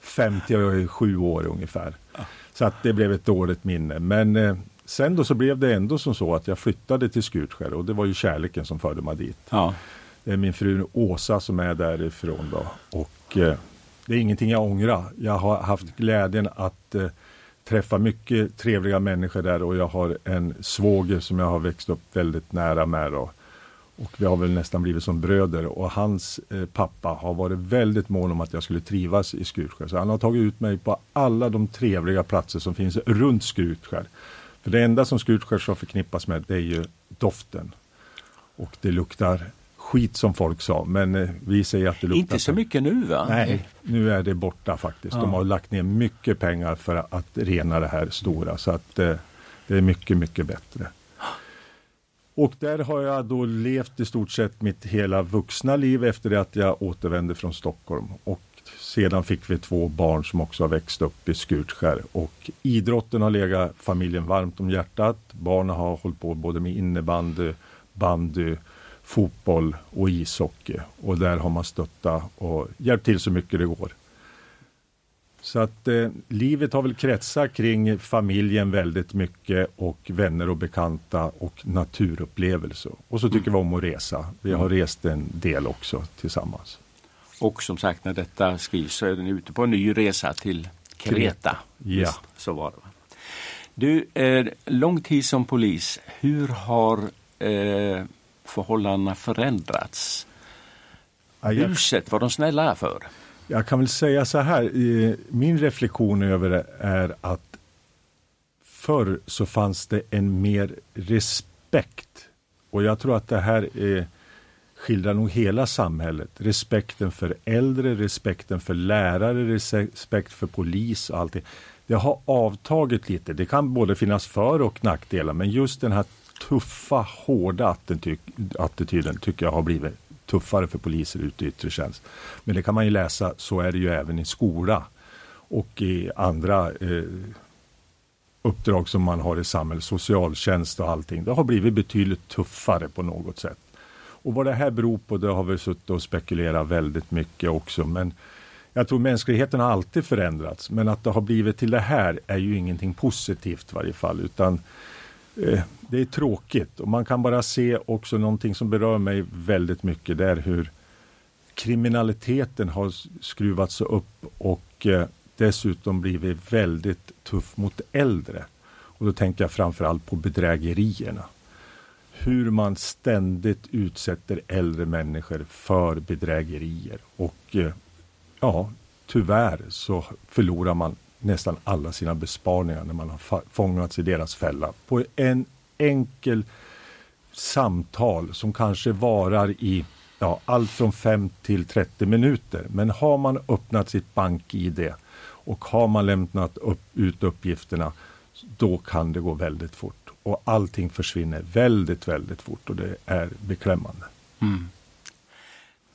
57 år ungefär. Så att det blev ett dåligt minne. Men sen då så blev det ändå som så att jag flyttade till Skutskär, och det var ju kärleken som förde mig dit. Ja. Det är min fru Åsa som är därifrån då. Och det är ingenting jag ångrar. Jag har haft glädjen att träffa mycket trevliga människor där, och jag har en svåger som jag har växt upp väldigt nära med då. Och vi har väl nästan blivit som bröder, och hans pappa har varit väldigt mån om att jag skulle trivas i Skutskär. Så han har tagit ut mig på alla de trevliga platser som finns runt Skutskär. För det enda som Skutskär så förknippas med, det är ju doften. Och det luktar skit som folk sa, men vi säger att det luktar... Inte så mycket nu, va? Nej, nu är det borta faktiskt. Ja. De har lagt ner mycket pengar för att rena det här stora, så att det är mycket, mycket bättre. Och där har jag då levt i stort sett mitt hela vuxna liv efter det att jag återvände från Stockholm. Och sedan fick vi 2 barn som också har växt upp i Skutskär. Och idrotten har legat familjen varmt om hjärtat. Barnen har hållit på både med innebandy, bandy, fotboll och ishockey. Och där har man stöttat och hjälpt till så mycket det går. Så att livet har väl kretsat kring familjen väldigt mycket, och vänner och bekanta och naturupplevelser. Och så tycker vi om att resa. Vi har rest en del också tillsammans. Och som sagt, när detta skrivs så är den ute på en ny resa till Kreta. Ja. Just, så var det. Du, lång tid som polis, hur har förhållandena förändrats? Huset, var de snälla för? Jag kan väl säga så här, min reflektion över det är att förr så fanns det en mer respekt. Och jag tror att det här skildrar nog hela samhället. Respekten för äldre, respekten för lärare, respekt för polis och allting. Det har avtagit lite. Det kan både finnas för- och nackdelar, men just den här tuffa, hårda attityden tycker jag har blivit tuffare för poliser ute i yttre tjänst. Men det kan man ju läsa, så är det ju även i skola och i andra uppdrag som man har i samhället, socialtjänst och allting. Det har blivit betydligt tuffare på något sätt. Och vad det här beror på, det har vi suttit och spekulerat väldigt mycket också. Men jag tror mänskligheten har alltid förändrats. Men att det har blivit till det här är ju ingenting positivt i varje fall, utan det är tråkigt. Och man kan bara se också någonting som berör mig väldigt mycket, där hur kriminaliteten har skruvats upp och dessutom blivit väldigt tuff mot äldre. Och då tänker jag framförallt på bedrägerierna. Hur man ständigt utsätter äldre människor för bedrägerier. Och ja, tyvärr så förlorar man nästan alla sina besparingar när man har fångats i deras fälla. På en enkel samtal som kanske varar i allt från 5 till 30 minuter. Men har man öppnat sitt bank-ID och har man lämnat ut uppgifterna, då kan det gå väldigt fort. Och allting försvinner väldigt, väldigt fort, och det är beklämmande. Mm.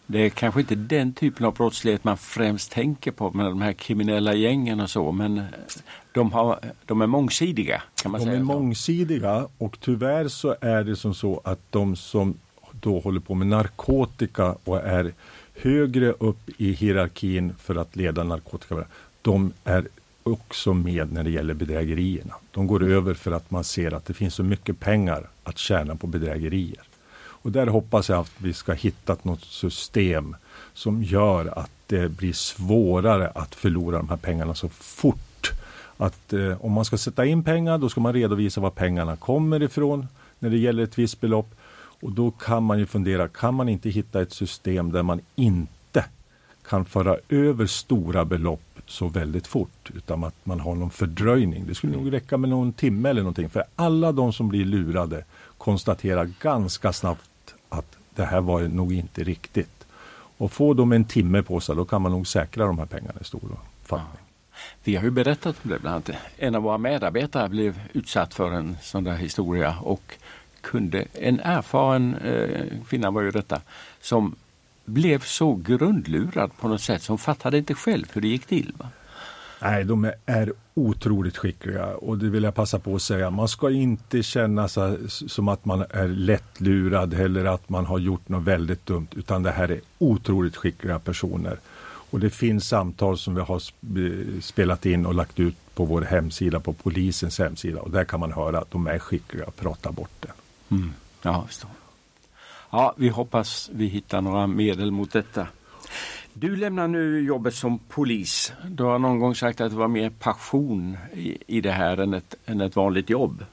Det är kanske inte den typen av brottslighet man främst tänker på med de här kriminella gängen och så, men de är mångsidiga, kan man säga. De är mångsidiga, och tyvärr så är det som så att de som då håller på med narkotika och är högre upp i hierarkin för att leda narkotika, de är också med när det gäller bedrägerierna. De går över för att man ser att det finns så mycket pengar att tjäna på bedrägerier. Och där hoppas jag att vi ska hitta något system som gör att det blir svårare att förlora de här pengarna så fort. Att om man ska sätta in pengar, då ska man redovisa var pengarna kommer ifrån när det gäller ett visst belopp. Och då kan man ju fundera, kan man inte hitta ett system där man inte kan föra över stora belopp så väldigt fort, utan att man har någon fördröjning. Det skulle nog räcka med någon timme eller någonting, för alla de som blir lurade konstaterar ganska snabbt att det här var nog inte riktigt. Och får de en timme på sig, då kan man nog säkra de här pengarna i stor omfattning. Vi har ju berättat om det bland annat. En av våra medarbetare blev utsatt för en sån där historia, och en erfaren kvinna var ju detta, som blev så grundlurad på något sätt som fattade inte själv hur det gick till, va? Nej, de är otroligt skickliga, och det vill jag passa på att säga. Man ska inte känna sig som att man är lättlurad eller att man har gjort något väldigt dumt, utan det här är otroligt skickliga personer. Och det finns samtal som vi har spelat in och lagt ut på vår hemsida, på polisens hemsida, och där kan man höra att de är skickliga att prata bort det. Mm. Ja, förstår. Ja, vi hoppas vi hittar några medel mot detta. Du lämnar nu jobbet som polis. Du har någon gång sagt att det var mer passion i det här än ett vanligt jobb.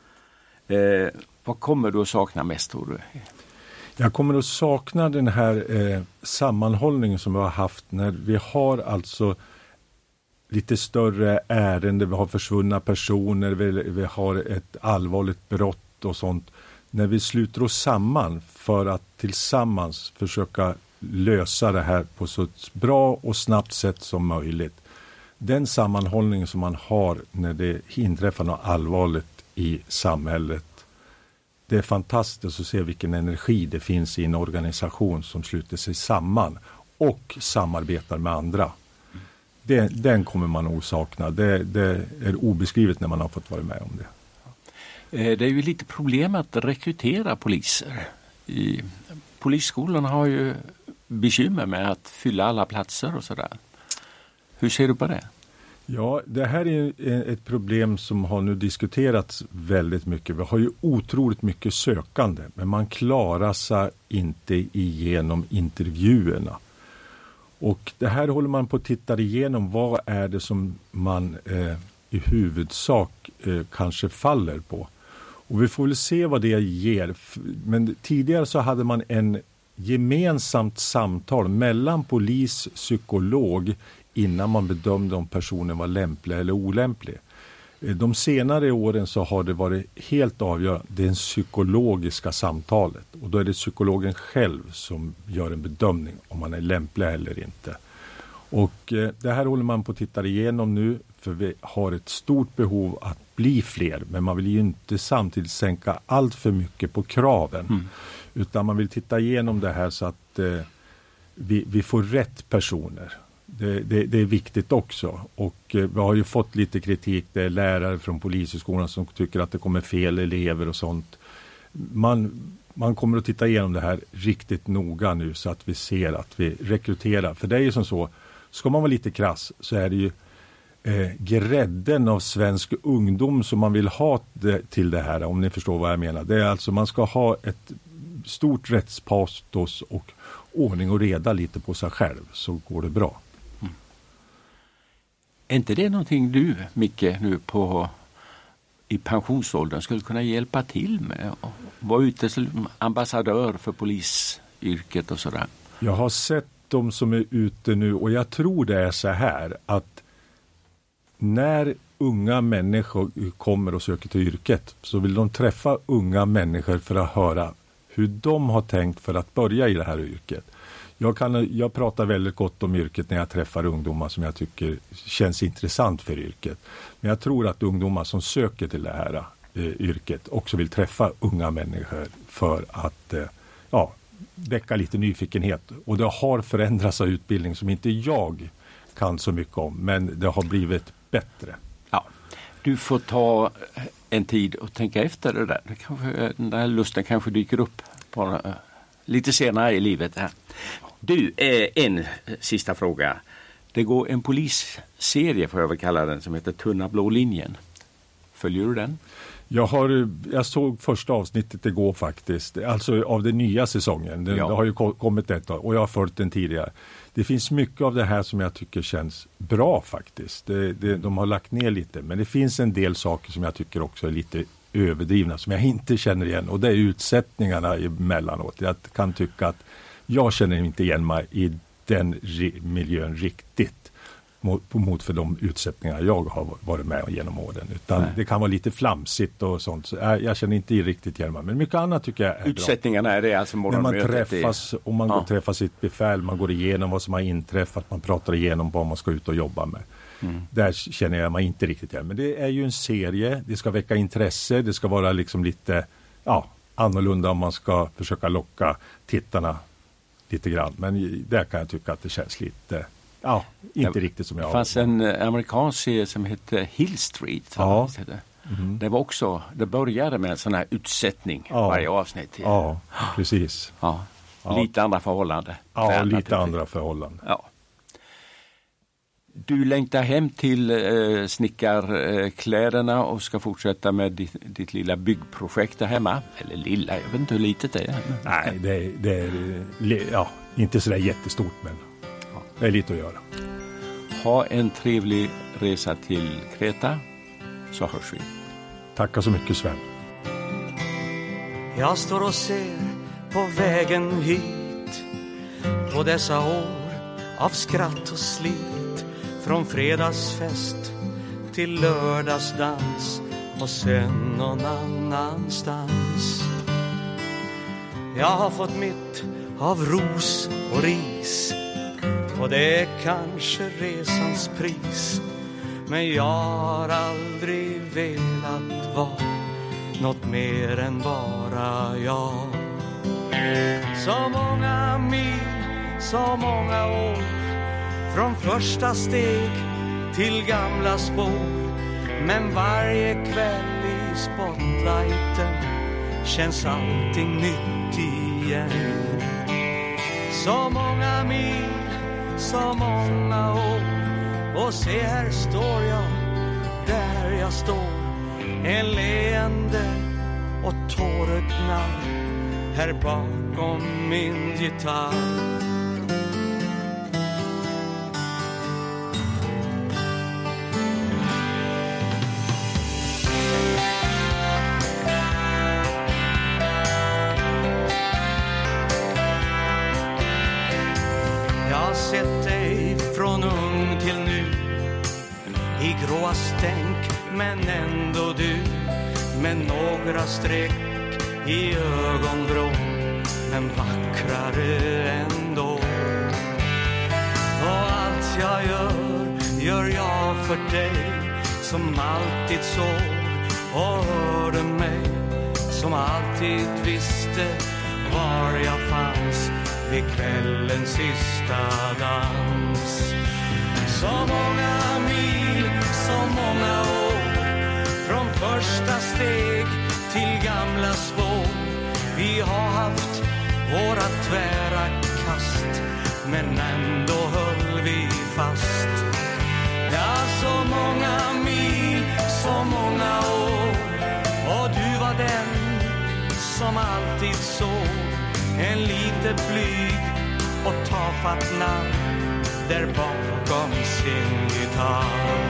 Vad kommer du att sakna mest, tror du? Jag kommer att sakna den här sammanhållningen som vi har haft när vi har alltså lite större ärenden, vi har försvunna personer, vi har ett allvarligt brott och sånt. När vi sluter oss samman för att tillsammans försöka lösa det här på så bra och snabbt sätt som möjligt. Den sammanhållning som man har när det inträffar något allvarligt i samhället, det är fantastiskt att se vilken energi det finns i en organisation som sluter sig samman och samarbetar med andra. Den kommer man nog sakna. Det är obeskrivet när man har fått vara med om det. Det är ju lite problem att rekrytera poliser. Polisskolorna har ju bekymmer med att fylla alla platser och sådär. Hur ser du på det? Ja, det här är ett problem som har nu diskuterats väldigt mycket. Vi har ju otroligt mycket sökande, men man klarar sig inte igenom intervjuerna. Och det här håller man på att titta igenom. Vad är det som man i huvudsak kanske faller på? Och vi får väl se vad det ger. Men tidigare så hade man en gemensamt samtal mellan polis och psykolog innan man bedömde om personen var lämplig eller olämplig. De senare åren så har det varit helt avgörande. Det är det psykologiska samtalet. Och då är det psykologen själv som gör en bedömning om man är lämplig eller inte. Och det här håller man på att titta igenom nu, för vi har ett stort behov att bli fler. Men man vill ju inte samtidigt sänka allt för mycket på kraven. Utan man vill titta igenom det här så att vi får rätt personer. Det är viktigt också. Och vi har ju fått lite kritik. Det är lärare från polishögskolan som tycker att det kommer fel elever och sånt. Man kommer att titta igenom det här riktigt noga nu så att vi ser att vi rekryterar. För det är ju som så, ska man vara lite krass så är det ju grädden av svensk ungdom som man vill ha till det här, om ni förstår vad jag menar. Det är alltså, man ska ha ett stort rättspatos och ordning och reda lite på sig själv, så går det bra. Är inte det någonting du, Micke, nu i pensionsåldern skulle kunna hjälpa till med? Och vara ute som ambassadör för polisyrket och sådär? Jag har sett de som är ute nu, och jag tror det är så här att när unga människor kommer och söker till yrket så vill de träffa unga människor för att höra hur de har tänkt för att börja i det här yrket. Jag pratar väldigt gott om yrket när jag träffar ungdomar som jag tycker känns intressant för yrket. Men jag tror att ungdomar som söker till det här yrket också vill träffa unga människor för att väcka lite nyfikenhet. Och det har förändrats av utbildning som inte jag kan så mycket om, men det har blivit bättre. Ja. Du får ta en tid och tänka efter det där. Den där lusten kanske dyker upp på, lite senare i livet här. Du, en sista fråga. Det går en polisserie, får jag väl kalla den, som heter Tunna blå linjen. Följer du den? Jag såg första avsnittet igår faktiskt. Alltså av den nya säsongen. Det har ju kommit ett och jag har följt den tidigare. Det finns mycket av det här som jag tycker känns bra faktiskt. De har lagt ner lite. Men det finns en del saker som jag tycker också är lite överdrivna. Som jag inte känner igen. Och det är utsättningarna emellanåt. Jag kan tycka att jag känner inte igen mig i den miljön riktigt. Mot för de utsättningar jag har varit med genom åren. Utan det kan vara lite flamsigt och sånt. Så jag känner inte riktigt igen mig. Men mycket annat tycker jag är utsättningarna bra. Är det alltså när man träffas och man går och träffar sitt befäl. Man går igenom vad som har inträffat. Man pratar igenom vad man ska ut och jobba med. Där känner jag mig inte riktigt igen. Men det är ju en serie. Det ska väcka intresse. Det ska vara liksom lite annorlunda om man ska försöka locka tittarna lite grann. Men där kan jag tycka att det känns lite... Ja, inte riktigt som jag har. Det fanns en amerikansk serie som hette Hill Street. Ja. Det var också, det började med en sån här utsättning varje avsnitt. Ja, precis. Ja. Lite andra förhållanden. Ja, lite andra förhållanden. Ja. Du längtar hem till snickarkläderna och ska fortsätta med ditt lilla byggprojekt där hemma. Eller lilla, jag vet inte hur litet det är. Nej, det är inte sådär jättestort, men det är lite att göra. Ha en trevlig resa till Kreta, så hörs vi. Tackar så mycket, Sven. Jag står och ser på vägen hit, på dessa år av skratt och slit, från fredagsfest till lördagsdans och sen någon annanstans. Jag har fått mitt av ros och ris, och det är kanske resans pris. Men jag har aldrig velat vara något mer än bara jag. Så många mil, så många år, från första steg till gamla spår. Men varje kväll i spotlighten känns allting nytt igen. Så många mil, så många år, och se här står jag, där jag står, en leende och tårögnar här bakom min gitarr. Sett dig från ung till nu, i gråa stänk men ändå du, med några streck i ögonvrån, men vackrare ändå. Och allt jag gör jag för dig, som alltid såg och hörde mig, som alltid visste var jag fanns vid kvällens sista dans. Så många mil, så många år, från första steg till gamla spår. Vi har haft våra tvära kast, men ändå höll vi fast. Ja, så många mil, så många år, och du var den som alltid såg en lite blyg och tafatt namn där bakom sin gitarr.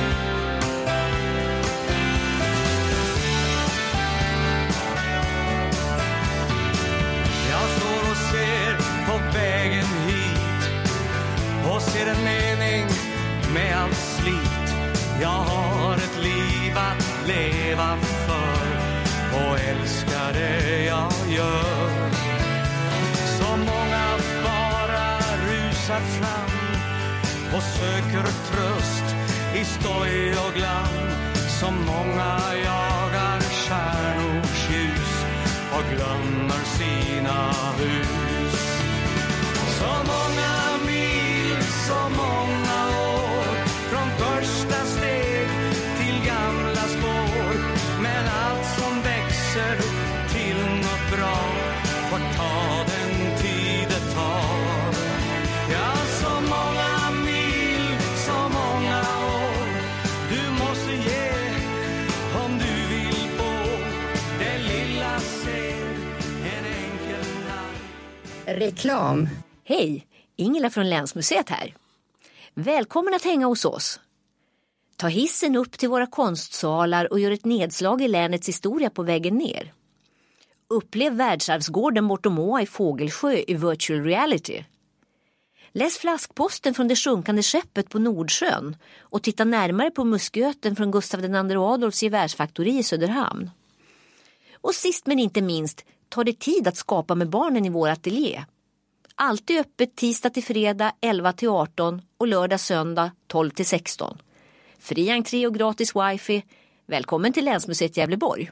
Jag står och ser på vägen hit och ser en mening med all slit. Jag har ett liv att leva för och älskar det jag gör. Så många bara rusar fram och söker tröst i stoj och glam. Så många jagar stjärnors ljus och glömmer sina hus. Så många mil, så många år, från första steg till gamla spår. Men allt som växer till något bra får ta den tid det tar. Ja, så många mil, så många år du måste ge om du vill få det lilla ser en enkel natt. Reklam. Hej, Ingela från Länsmuseet här. Välkommen att hänga hos oss. Ta hissen upp till våra konstsalar och gör ett nedslag i länets historia på vägen ner. Upplev världsarvsgården bortom Åa i Fågelsjö i virtual reality. Läs flaskposten från det sjunkande skeppet på Nordsjön och titta närmare på muskgöten från Gustav II Adolfs gevärsfaktori i Söderhamn. Och sist men inte minst, ta dig tid att skapa med barnen i vår ateljé. Alltid öppet tisdag till fredag 11-18 och lördag söndag 12-16. Fri entré och gratis wifi. Välkommen till Länsmuseet Gävleborg.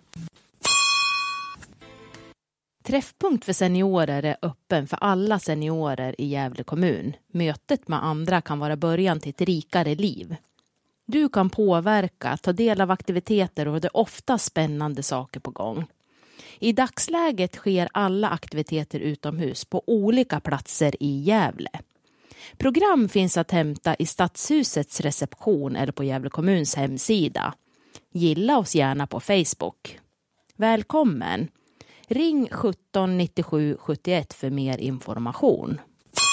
Träffpunkt för seniorer är öppen för alla seniorer i Gävle kommun. Mötet med andra kan vara början till ett rikare liv. Du kan påverka, ta del av aktiviteter och det är ofta spännande saker på gång. I dagsläget sker alla aktiviteter utomhus på olika platser i Gävle. Program finns att hämta i Stadshusets reception eller på Gävle kommuns hemsida. Gilla oss gärna på Facebook. Välkommen! Ring 17 97 71 för mer information.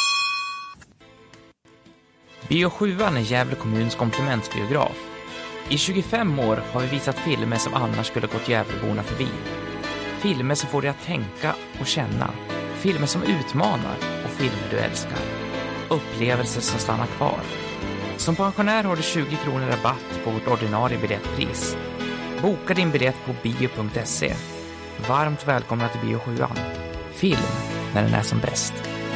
Bio 7an är Gävle kommuns komplementsbiograf. I 25 år har vi visat filmer som annars skulle gått Gävleborna förbi. Filmer som får dig att tänka och känna. Filmer som utmanar och filmer du älskar. Upplevelser som stannar kvar. Som pensionär har du 20 kronor rabatt på vårt ordinarie biljettpris. Boka din biljett på bio.se. Varmt välkomna till Bio 7an. Film när den är som bäst.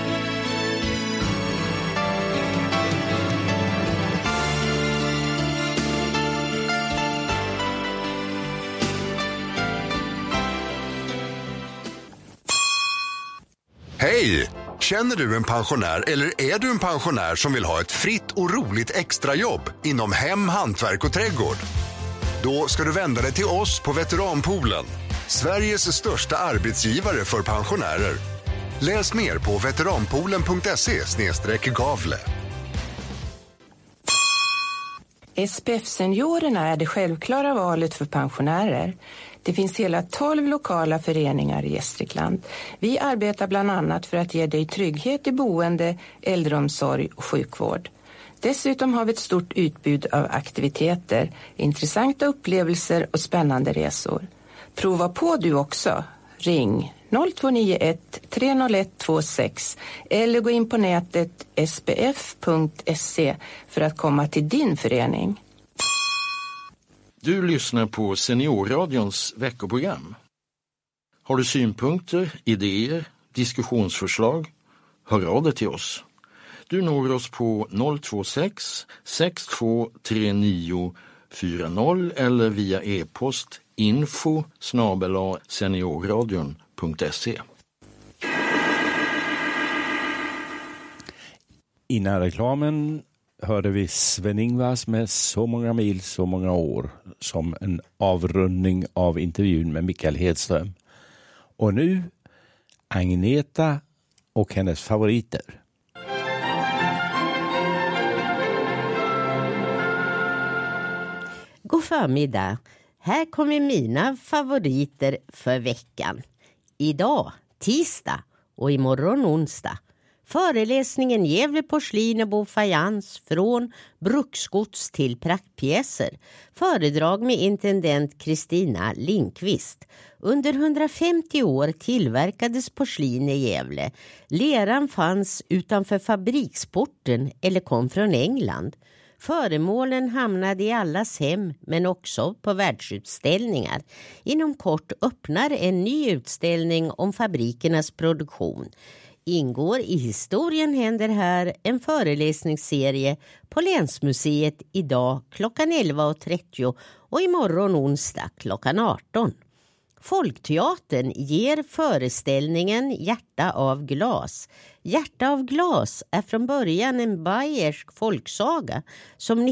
Hej! Känner du en pensionär eller är du en pensionär som vill ha ett fritt och roligt extrajobb inom hem, hantverk och trädgård? Då ska du vända dig till oss på Veteranpoolen, Sveriges största arbetsgivare för pensionärer. Läs mer på veteranpoolen.se/Gavle. SPF-seniorerna är det självklara valet för pensionärer. Det finns hela 12 lokala föreningar i Gästrikland. Vi arbetar bland annat för att ge dig trygghet i boende, äldreomsorg och sjukvård. Dessutom har vi ett stort utbud av aktiviteter, intressanta upplevelser och spännande resor. Prova på du också. Ring 0291 301 26 eller gå in på nätet spf.se för att komma till din förening. Du lyssnar på Seniorradions veckoprogram. Har du synpunkter, idéer, diskussionsförslag? Hör av dig till oss. Du når oss på 026 6239 40 eller via e-post info@seniorradion.se. Innan reklamen hörde vi Sven-Ingvars med Så många mil, så många år som en avrundning av intervjun med Mikael Hedström. Och nu Agneta och hennes favoriter. God förmiddag. Här kommer mina favoriter för veckan. Idag, tisdag och imorgon onsdag. Föreläsningen Gävle porslin och bofajans från bruksgods till praktpjäser. Föredrag med intendent Kristina Lindqvist. Under 150 år tillverkades porslin i Gävle. Leran fanns utanför fabriksporten eller kom från England. Föremålen hamnade i allas hem men också på världsutställningar. Inom kort öppnar en ny utställning om fabrikernas produktion. Ingår i Historien händer här en föreläsningsserie på Länsmuseet idag klockan 11.30 och imorgon onsdag klockan 18. Folkteatern ger föreställningen Hjärta av glas. Hjärta av glas är från början en bayersk folksaga som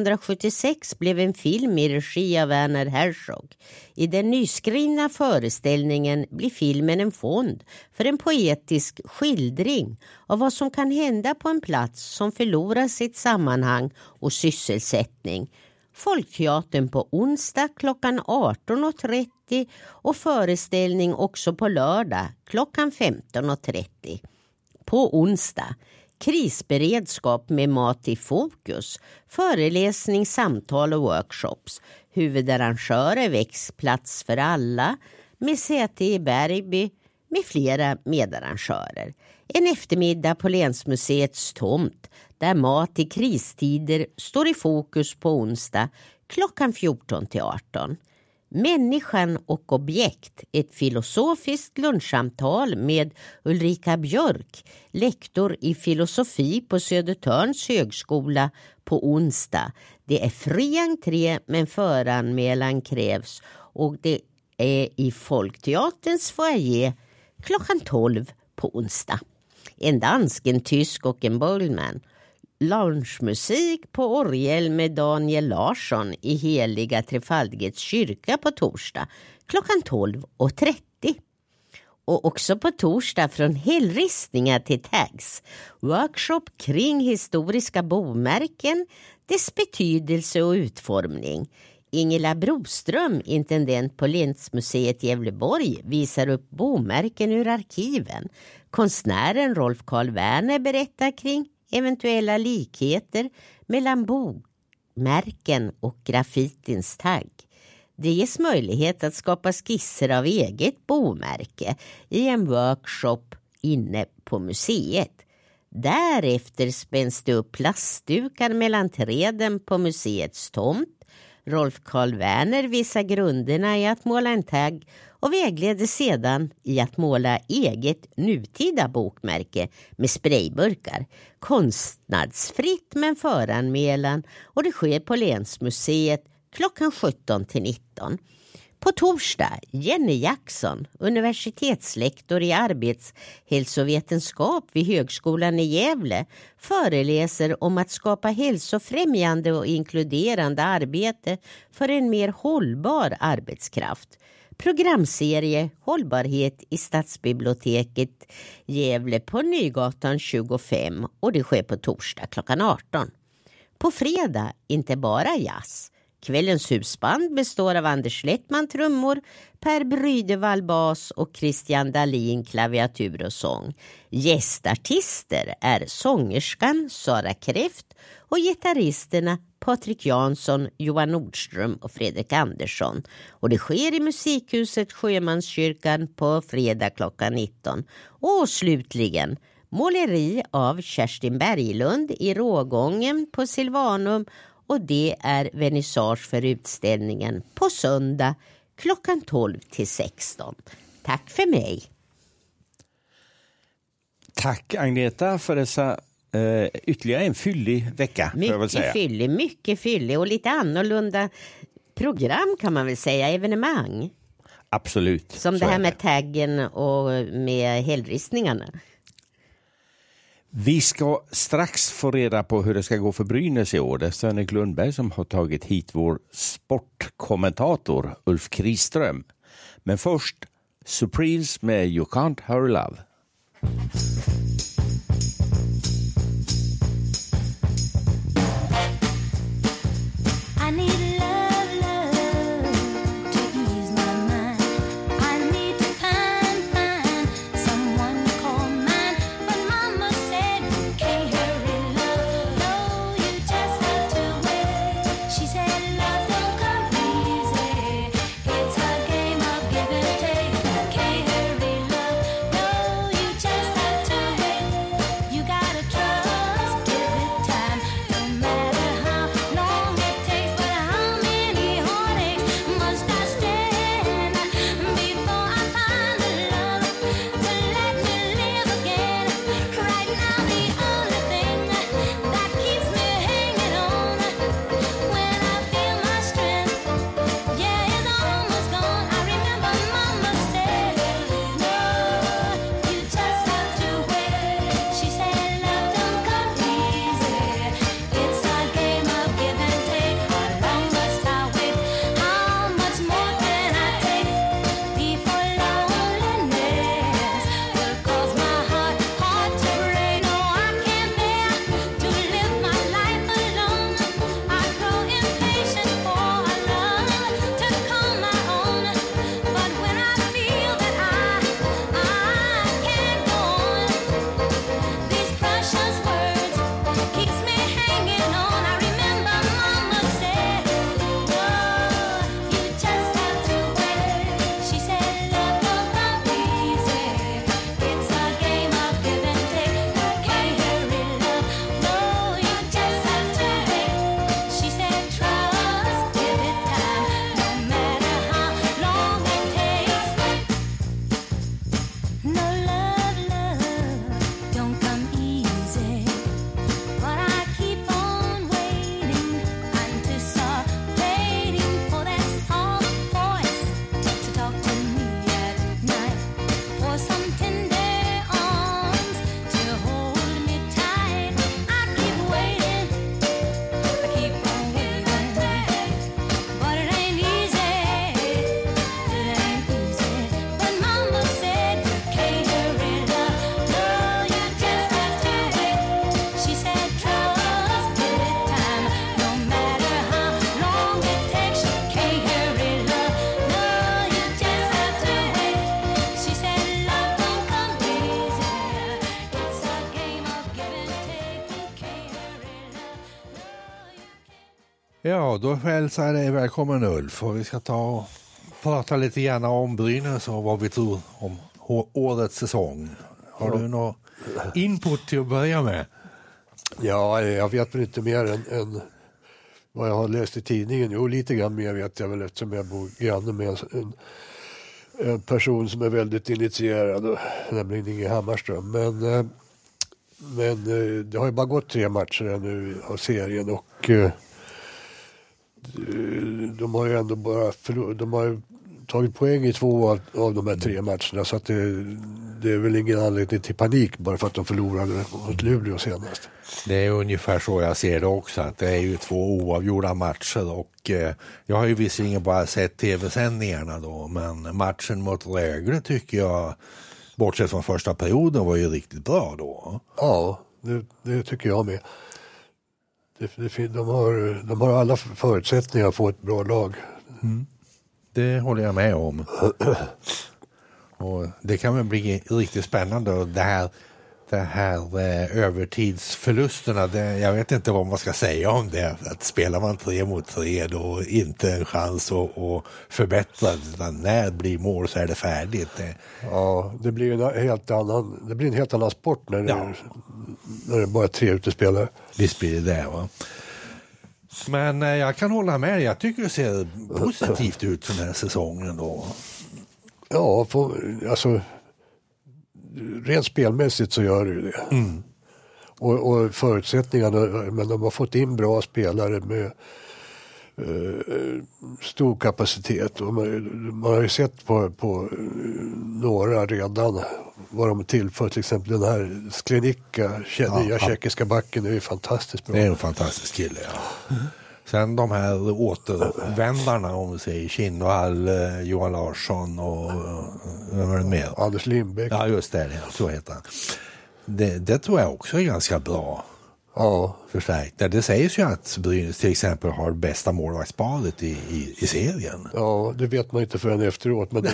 1976 blev en film i regi av Werner Herzog. I den nyskrivna föreställningen blir filmen en fond för en poetisk skildring av vad som kan hända på en plats som förlorar sitt sammanhang och sysselsättning. Folkteatern på onsdag klockan 18.30 och föreställning också på lördag klockan 15.30. På onsdag, krisberedskap med mat i fokus, föreläsning, samtal och workshops. Huvudarrangörer Växtplats för alla med säte i Bergby med flera medarrangörer. En eftermiddag på Länsmuseets tomt där mat i kristider står i fokus på onsdag klockan 14-18. Människan och objekt, ett filosofiskt lunchsamtal med Ulrika Björk, lektor i filosofi på Södertörns högskola på onsdag. Det är fri entré men föranmälan krävs och det är i Folkteaterns foyer klockan 12 på onsdag. En dansk, en tysk och en Bollman. Loungemusik på orgel med Daniel Larsson i Heliga Trefaldigets kyrka på torsdag klockan 12.30. Och också på torsdag från hällristningar till tags. Workshop kring historiska bomärken, dess betydelse och utformning. Ingela Broström, intendent på Länsmuseet Gävleborg, visar upp bomärken ur arkiven. Konstnären Rolf Karl Werner berättar kring eventuella likheter mellan bomärken och graffitins tagg. Det ges möjlighet att skapa skisser av eget bomärke i en workshop inne på museet. Därefter spänns det upp plastdukar mellan träden på museets tomt. Rolf Karl Werner visar grunderna i att måla en tagg och vägleder sedan i att måla eget nutida bokmärke med sprayburkar. Konstnadsfritt men föranmälan och det sker på Länsmuseet klockan 17-19. På torsdag, Jenny Jackson, universitetslektor i arbetshälsovetenskap vid Högskolan i Gävle, föreläser om att skapa hälsofrämjande och inkluderande arbete för en mer hållbar arbetskraft. Programserie Hållbarhet i Stadsbiblioteket Gävle på Nygatan 25 och det sker på torsdag klockan 18. På fredag, inte bara jazz. Kvällens husband består av Anders Lettman trummor, Per Brydevall bas och Christian Dahlin klaviatur och sång. Gästartister är sångerskan Sara Kräft och gitarristerna Patrik Jansson, Johan Nordström och Fredrik Andersson. Och det sker i Musikhuset Sjömanskyrkan på fredag klockan 19. Och slutligen måleri av Kerstin Berglund i Rågången på Silvanum. Och det är vernissage för utställningen på söndag klockan 12-16. Tack för mig. Tack Agneta för dessa ytterligare en fyllig vecka. Mycket fyllig och lite annorlunda program kan man väl säga, evenemang. Absolut. Som det här med taggen och med hällristningarna. Vi ska strax få reda på hur det ska gå för Brynäs i år. Det är Sönne Lundberg som har tagit hit vår sportkommentator Ulf Kriström. Men först Surprise med You Can't Hurry Love. Just Ja, då hälsar jag dig välkommen Ulf och vi ska ta och prata lite grann om Brynäs och vad vi tror om årets säsong. Har du någon input till att börja med? Ja, jag vet väl inte mer än vad jag har läst i tidningen. Jo, lite grann mer vet jag väl eftersom jag bor granne med en person som är väldigt initierad, nämligen Inge Hammarström. Men det har ju bara gått 3 matcher nu av serien och de har ju ändå bara de har ju tagit poäng i 2 av de här 3 matcherna, så att det är väl ingen anledning till panik bara för att de förlorade mot Luleå senast. Det är ungefär så jag ser det också, att det är ju 2 oavgjorda matcher och jag har ju visserligen bara sett tv-sändningarna då, men matchen mot Rögle tycker jag, bortsett från första perioden, var ju riktigt bra då. Ja, det tycker jag med. De har alla förutsättningar att få ett bra lag. Mm. Det håller jag med om. Och det kan väl bli riktigt spännande. Och det här övertidsförlusterna, jag vet inte vad man ska säga om det. Att spelar man 3 mot 3 då inte en chans att förbättra. Utan när det blir mål så är det färdigt. Ja, det blir en helt annan sport när det är bara 3 utespelare. Visst blir det va? Men jag kan hålla med. Jag tycker det ser positivt ut för den här säsongen då. Ja, alltså rent spelmässigt så gör det ju det. Mm. Och förutsättningarna, men de har fått in bra spelare med stor kapacitet. Och man har ju sett på några redan vad de tillför. Till exempel den här Sklenicka, nya tjeckiska backen, är ju fantastiskt bra. Det är en fantastisk kille, ja. Sen de här återvändarna, om vi säger Kinnvall, Johan Larsson och vem var det med? Anders Lindbäck. Ja, just det, så heter han. Det tror jag också är ganska bra. Ja. Förstärkt. Det sägs ju att Brynäs till exempel har bästa målvaktsparet i serien. Ja, det vet man inte förrän efteråt, men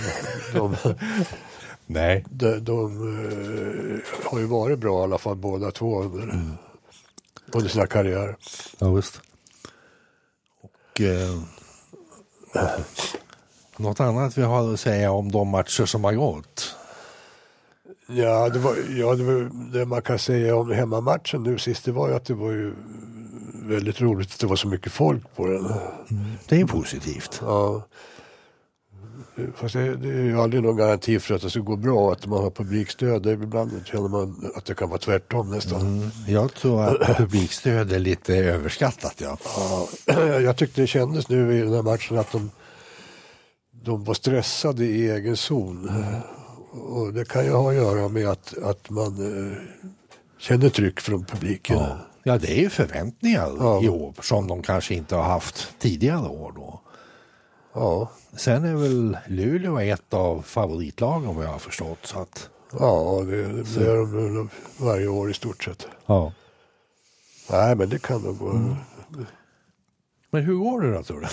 nej. De har ju varit bra i alla fall båda två under sina karriärer. Ja, just. Och något annat vi har att säga om de matcher som har gått? Ja, det man kan säga om hemmamatchen nu sist, det var ju att det var ju väldigt roligt att det var så mycket folk på den. Det är ju positivt. Ja. Fast det är ju aldrig någon garanti för att det ska gå bra, att man har publikstöd. Ibland känner man att det kan vara tvärtom nästan. Jag tror att publikstöd är lite överskattat, ja. Jag tyckte det kändes nu i den här matchen att de var stressade i egen zon. Och det kan ju ha att göra med att man känner tryck från publiken. Ja, det är ju förväntningar i år som de kanske inte har haft tidigare år då. Ja. Sen är väl Luleå ett av favoritlagen om jag har förstått. Så att... Ja, det är de varje år i stort sett. Ja. Nej, men det kan nog gå. Men hur går det då, tror du?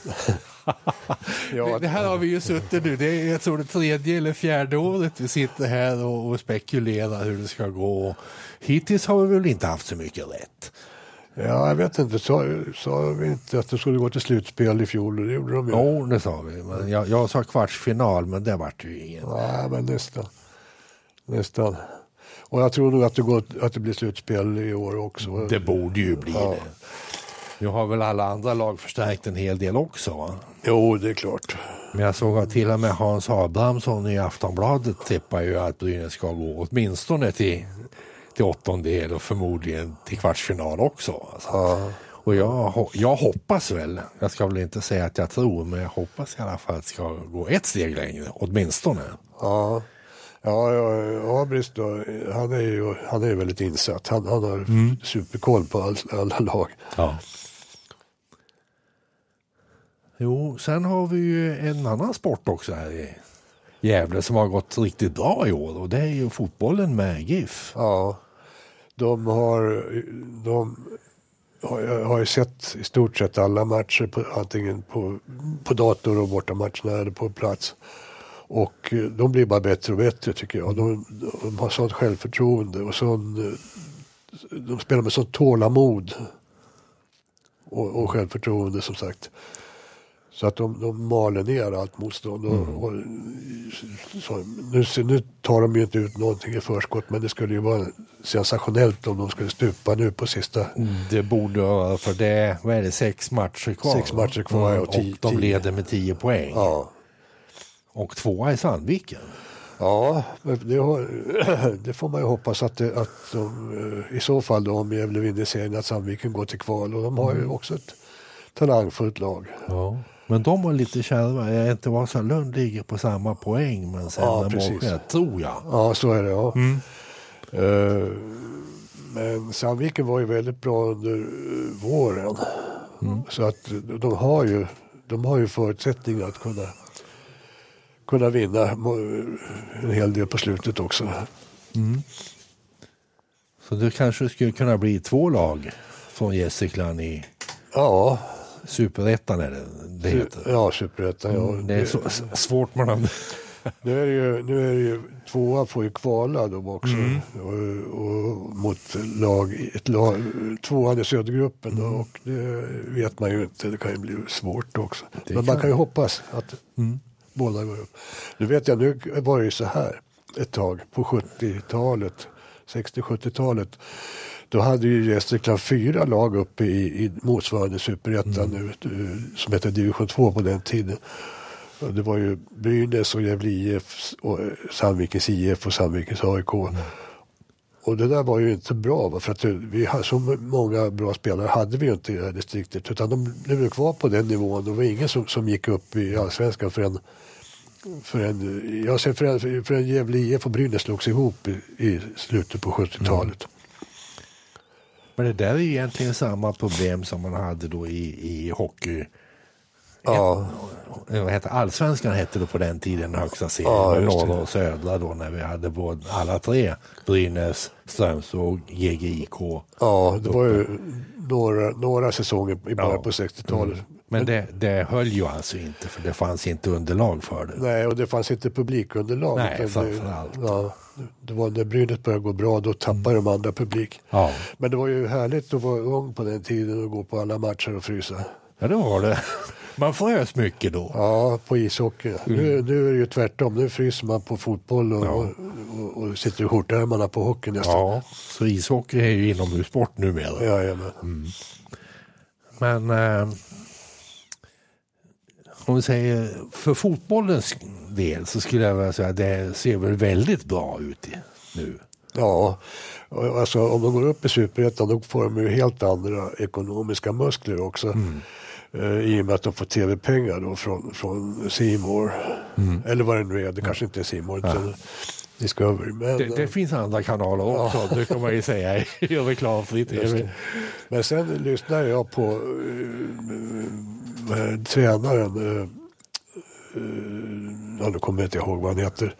Ja, det här har vi ju suttit nu. Det är, jag tror, det 3:e eller 4:e året vi sitter här och spekulerar hur det ska gå. Hittills har vi väl inte haft så mycket rätt. Ja, jag vet inte. Sa vi inte att det skulle gå till slutspel i fjol? Det gjorde de ju. Jo, det sa vi. Men jag sa kvartsfinal, men det var ju ingen. Nej, men nästan. Och jag tror nog att det blir slutspel i år också. Det borde ju bli det. Nu har väl alla andra lag förstärkt en hel del också, va? Jo, det är klart. Men jag såg att till och med Hans Abrahamsson i Aftonbladet tippar ju att Brynäs ska gå åtminstone till 8:e och förmodligen till kvartsfinal också. Alltså. Och jag hoppas väl, jag ska väl inte säga att jag tror, men jag hoppas i alla fall att det ska gå ett steg längre, åtminstone. Ja, Brist då, han är ju väldigt insatt. Han har superkoll på alla lag. Ja. Jo, sen har vi ju en annan sport också här i Gävle som har gått riktigt bra i år, och det är ju fotbollen med GIF. Ja, de har ju sett i stort sett alla matcher antingen på dator och borta matcherna eller på plats. Och de blir bara bättre och bättre, tycker jag. De har sånt självförtroende och de spelar med sånt tålamod. och självförtroende som sagt. Så att de maler ner allt motstånd. Nu tar de ju inte ut någonting i förskott, men det skulle ju vara sensationellt om de skulle stupa nu på sista. Det borde vara, för det är 6 matcher kvar. 6 matcher kvar och de leder med 10 poäng. Ja. Och 2 i Sandviken. Ja, det får man ju hoppas att de, i så fall då, om Gävle vinner serien, att Sandviken går till kval. Och de har ju också ett talangfullt lag. Ja. Men de var lite kärva. Inte Vasalund ligger på samma poäng, men sen tror jag. Ja, så är det. Ja. Men Sandviken var ju väldigt bra under våren. Så att de har ju förutsättningar att kunna vinna en hel del på slutet också. Så det kanske skulle kunna bli 2 lag från Gästrikland i Superettan är det heter. Ja, Superettan. Ja. Det är så svårt med dem. Nu är det ju 2 får ju kvala då också. Och mot ett lag 2 i södergruppen då, och det vet man ju inte. Det kan ju bli svårt också. Men man kan ju hoppas att båda går upp. Nu vet jag, nu var det ju så här ett tag på 70-talet, 60-70-talet. Då hade ju Gästrikland 4 lag uppe i motsvarande Superettan nu, som heter Division 2 på den tiden. Och det var ju Brynäs och Gävle IF och Sandvikens IF och Sandvikens AIK. Och det där var ju inte bra, för att vi hade så många bra spelare hade vi ju inte i det här distriktet, utan de blev kvar på den nivån. Det var ingen som gick upp i Allsvenskan för en Gävle IF och Brynäs slogs ihop i slutet på 70-talet. Men det där är egentligen samma problem som man hade då i hockey. Ja. Allsvenskan hette det på den tiden, högsta serien, norra och södra då, när vi hade både alla 3, Brynäs, Strömsbro och GGIK. Ja, det var ju några säsonger i början på 60-talet. Men det höll ju alltså inte, för det fanns inte underlag för det. Nej, och det fanns inte publikunderlag. Nej, framförallt. Det var när Brynäs började gå bra, då tappade de andra publik. Ja. Men det var ju härligt att vara ung på den tiden och gå på alla matcher och frysa. Ja, det var det. Man frös mycket då. Ja, på ishockey. Nu är det ju tvärtom. Nu fryser man på fotboll och sitter i skjortärmarna på hockey nästan. Ja, så ishockey är ju inomhussport numera. Jajamän. Men om vi säger för fotbollens del, så skulle jag vilja säga att det ser väl väldigt bra ut nu. Ja, alltså om de går upp i Superettan, då får de ju helt andra ekonomiska muskler också. I och med att de får tv-pengar då från C More. Eller vad det nu är, det kanske inte är C More. Discovery. Men, det finns andra kanaler också, det kan man ju säga i reklamfri tv. Men sen lyssnar jag på tränaren, nu kommer jag inte ihåg vad han heter,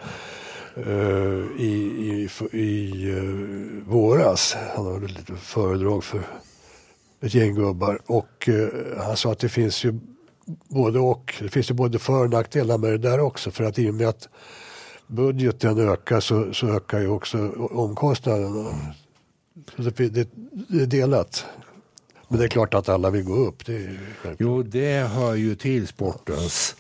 i våras. Han hade lite föredrag för ett gäng gubbar, och han sa att det finns ju det finns ju både för- och nackdelar med det där också, för att i och med att budgeten ökar så ökar ju också omkostnaderna. Så det är delat. Men det är klart att alla vill gå upp. Jo, det hör ju till sportens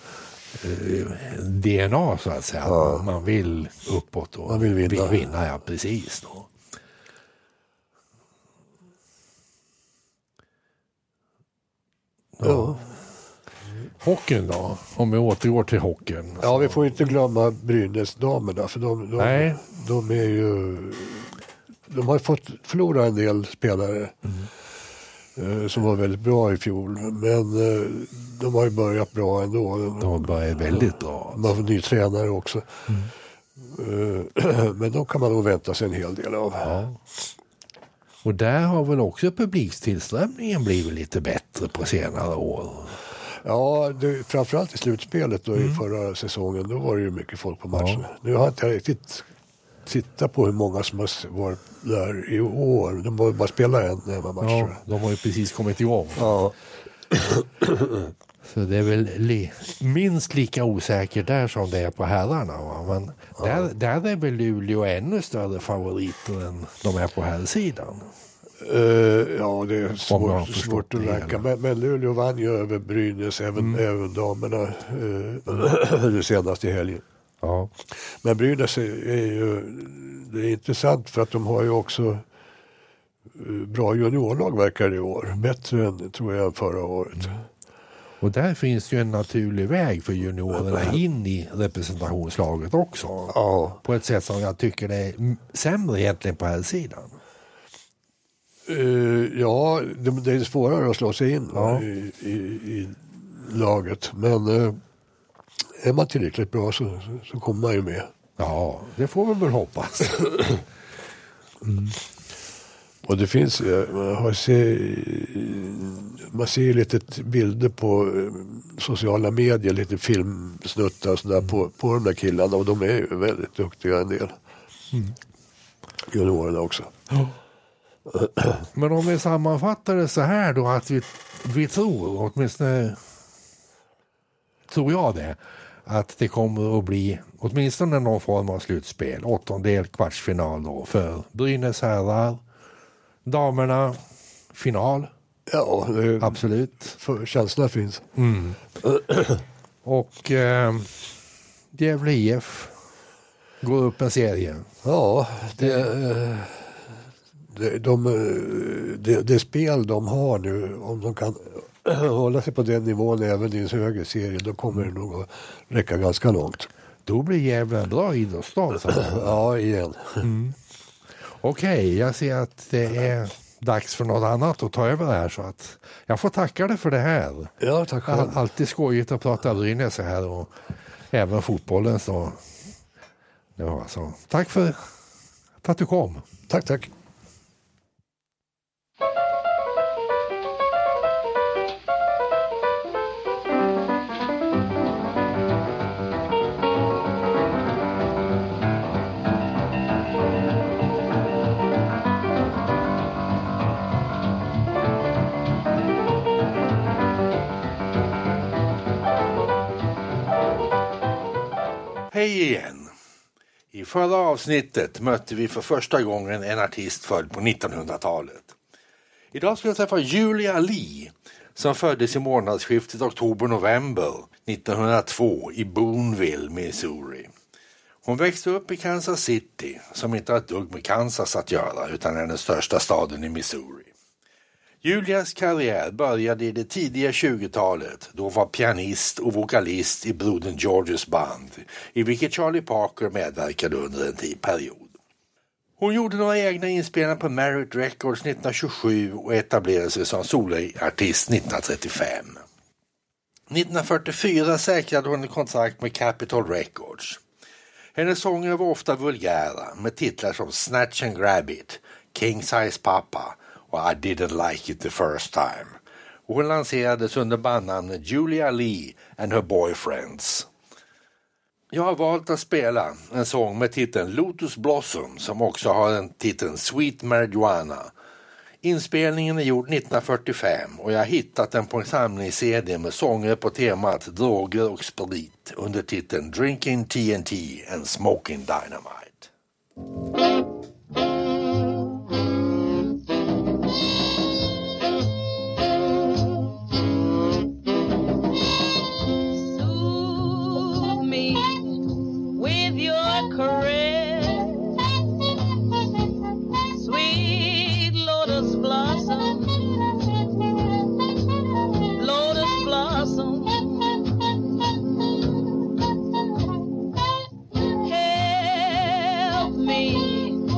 DNA så att säga. Ja. Man vill uppåt och man vill vinna, ja precis då. Ja. Hockeyn då, om vi återgår till hockeyn. Ja, vi får inte glömma Brynäs-damerna, för de är ju, de har fått förlora en del spelare som var väldigt bra i fjol, men de har ju börjat bra ändå. De har börjat väldigt bra. De har fått ny tränare också. Men då kan man nog vänta sig en hel del av. Ja. Och där har väl också publiktillströmningen blivit lite bättre på senare år. Ja, framförallt i slutspelet då, i förra säsongen, då var det ju mycket folk på matcherna. Nu har jag inte riktigt tittat på hur många som har varit där i år. De har bara spelat en match. Ja, de har ju precis kommit igång. Ja. Så det är väl minst lika osäkert där som det är på herrarna. Va? Men där är väl Luleå ännu större favoriter än de är på herrsidan. Ja, det är svårt att räkna. Men Luleå vann ju över Brynäs, även damerna det senaste i helgen. Ja. Men Brynäs är ju det är intressant för att de har ju också bra juniorlag verkar i år. Bättre än, tror jag, förra året. Och där finns ju en naturlig väg för juniorerna in i representationslaget också. Ja. På ett sätt som jag tycker är sämre egentligen på här sidan. Ja, det är svårare att slå sig in i laget. Men är man tillräckligt bra så kommer man ju med. Ja, det får vi väl hoppas. Och det finns, man ser lite bilder på sociala medier, lite filmsnuttar och sådär på de där killarna, och de är ju väldigt duktiga en del. Juniorerna också. Men om vi sammanfattar det så här då, att vi tror, åtminstone tror jag det, att det kommer att bli åtminstone någon form av slutspel, 8:e kvartsfinal då för Brynäs herrar, damerna final. Ja, absolut. För känslan finns. Och Gävle IF går upp en serie. Ja, det spel de har nu, om de kan hålla sig på den nivån även i en högre serie, då kommer det nog att räcka ganska långt. Då blir Gävle en bra idrottsstad. Ja, igen. Okej, jag ser att det är dags för något annat att ta över det här, så att jag får tacka dig för det här. Ja, tack själv. Alltid skojigt att prata Brynäs så här, och även fotbollen, så det var så. Tack för att du kom. Tack. Hej igen. I förra avsnittet mötte vi för första gången en artist född på 1900-talet. Idag ska jag träffa Julia Lee, som föddes i månadsskiftet oktober-november 1902 i Boonville, Missouri. Hon växte upp i Kansas City, som inte har ett dugg med Kansas att göra utan är den största staden i Missouri. Julias karriär började i det tidiga 20-talet, då hon var pianist och vokalist i brodern Georges band, i vilket Charlie Parker medverkade under en period. Hon gjorde några egna inspelningar på Merit Records 1927 och etablerade sig som soloartist 1935. 1944 säkrade hon ett kontrakt med Capitol Records. Hennes sånger var ofta vulgära, med titlar som Snatch and Grab It, King Size Papa och I Didn't Like It the First Time. Och hon lanserades under bandnamnet Julia Lee and Her Boyfriends. Jag har valt att spela en sång med titeln Lotus Blossom, som också har en titeln Sweet Marijuana. Inspelningen är gjord 1945 och jag har hittat den på en samling-CD med sånger på temat droger och sprit under titeln Drinking TNT and Smoking Dynamite. Help me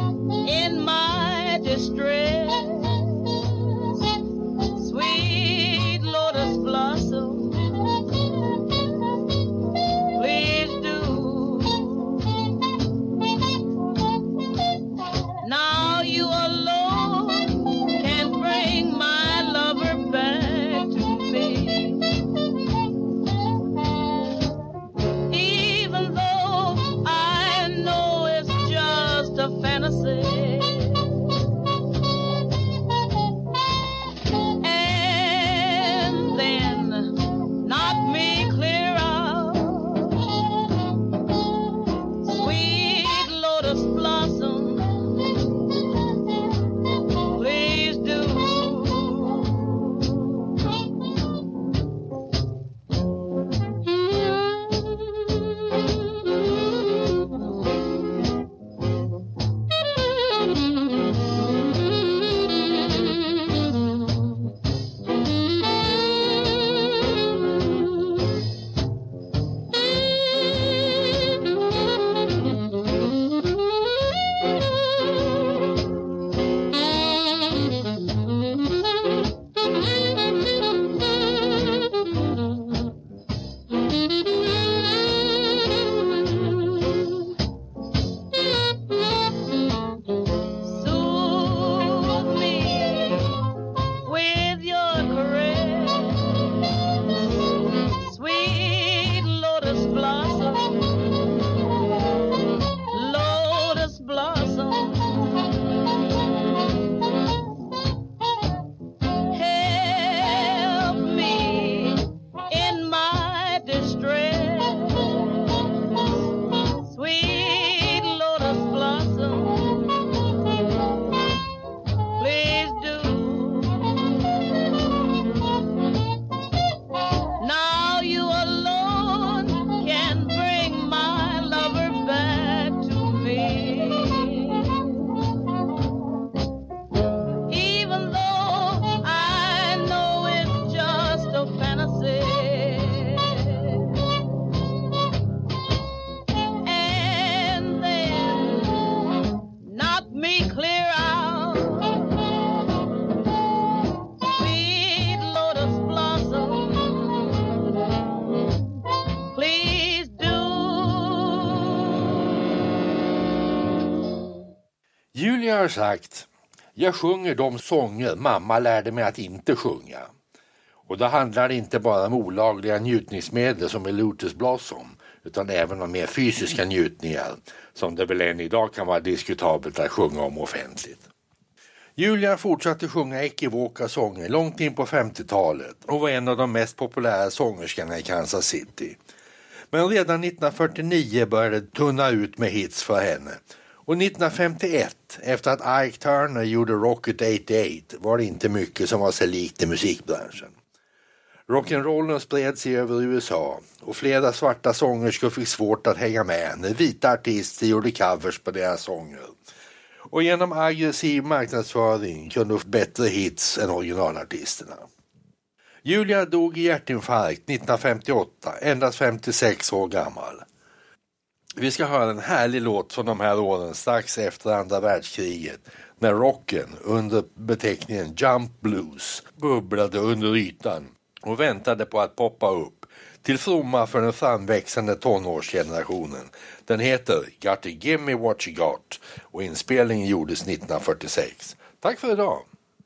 har sagt: jag sjunger de sånger mamma lärde mig att inte sjunga. Och då handlar det inte bara om olagliga njutningsmedel som är Lotus Blossom, utan även om mer fysiska njutningar som det väl än idag kan vara diskutabelt att sjunga om offentligt. Julia fortsatte sjunga ekivoka sånger långt in på 50-talet och var en av de mest populära sångerskorna i Kansas City. Men redan 1949 började det tunna ut med hits för henne. Och 1951, efter att Ike Turner gjorde Rocket 88, var det inte mycket som var så likt i musikbranschen. Rock'n'rollen spred sig över USA och flera svarta sångerskor fick svårt att hänga med när vita artister gjorde covers på deras sånger. Och genom aggressiv marknadsföring kunde de få bättre hits än originalartisterna. Julia dog i hjärtinfarkt 1958, endast 56 år gammal. Vi ska höra en härlig låt från de här åren strax efter andra världskriget, när rocken under beteckningen Jump Blues bubblade under ytan och väntade på att poppa upp till fromma för den framväxande tonårsgenerationen. Den heter Got to Give Me What You Got och inspelningen gjordes 1946. Tack för idag!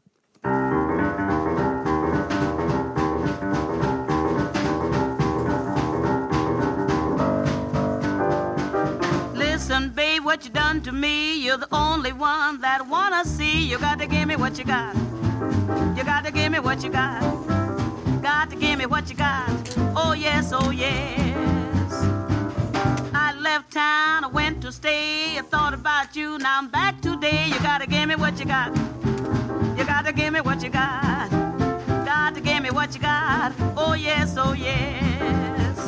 Listen, babe, what you done to me? You're the only one that wanna see. You got to give me what you got. You got to give me what you got. Got to give me what you got. Oh yes, oh yes. I left town, I went to stay. I thought about you, now I'm back today. You got to give me what you got. You got to give me what you got. Got to give me what you got. Oh yes, oh yes.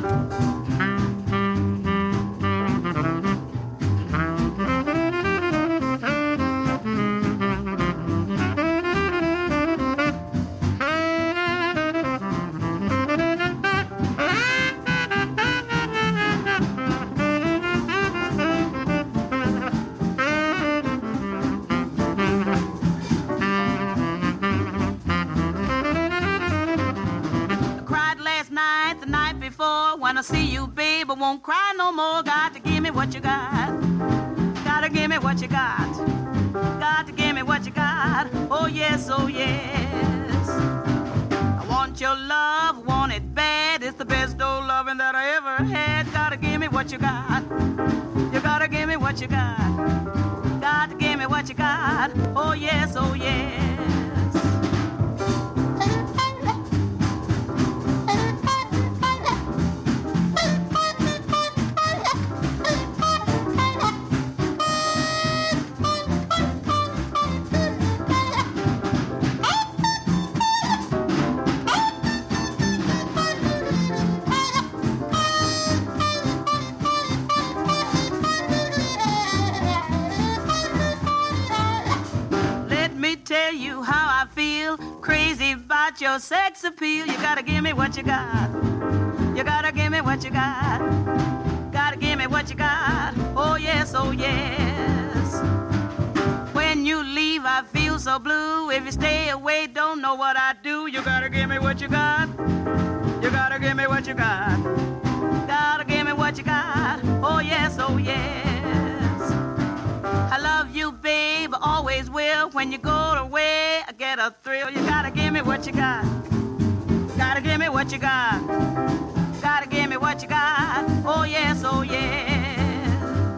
When I see you, babe, I won't cry no more. Got to give me what you got. Got to give me what you got. Got to give me what you got. Oh yes, oh yes. I want your love, want it bad. It's the best old loving that I ever had. Got to give me what you got. You got to give me what you got. Got to give me what you got. Oh yes, oh yes. Tell you how I feel, crazy about your sex appeal. You gotta give me what you got. You gotta give me what you got. Gotta give me what you got. Oh yes, oh yes. When you leave, I feel so blue. If you stay away, don't know what I do. You gotta give me what you got. You gotta give me what you got. Gotta give me what you got. Oh yes, oh yes. I love you, babe, always will. When you go away, I get a thrill. You gotta give me what you got. Gotta give me what you got. Gotta give me what you got. Oh yes, oh yes.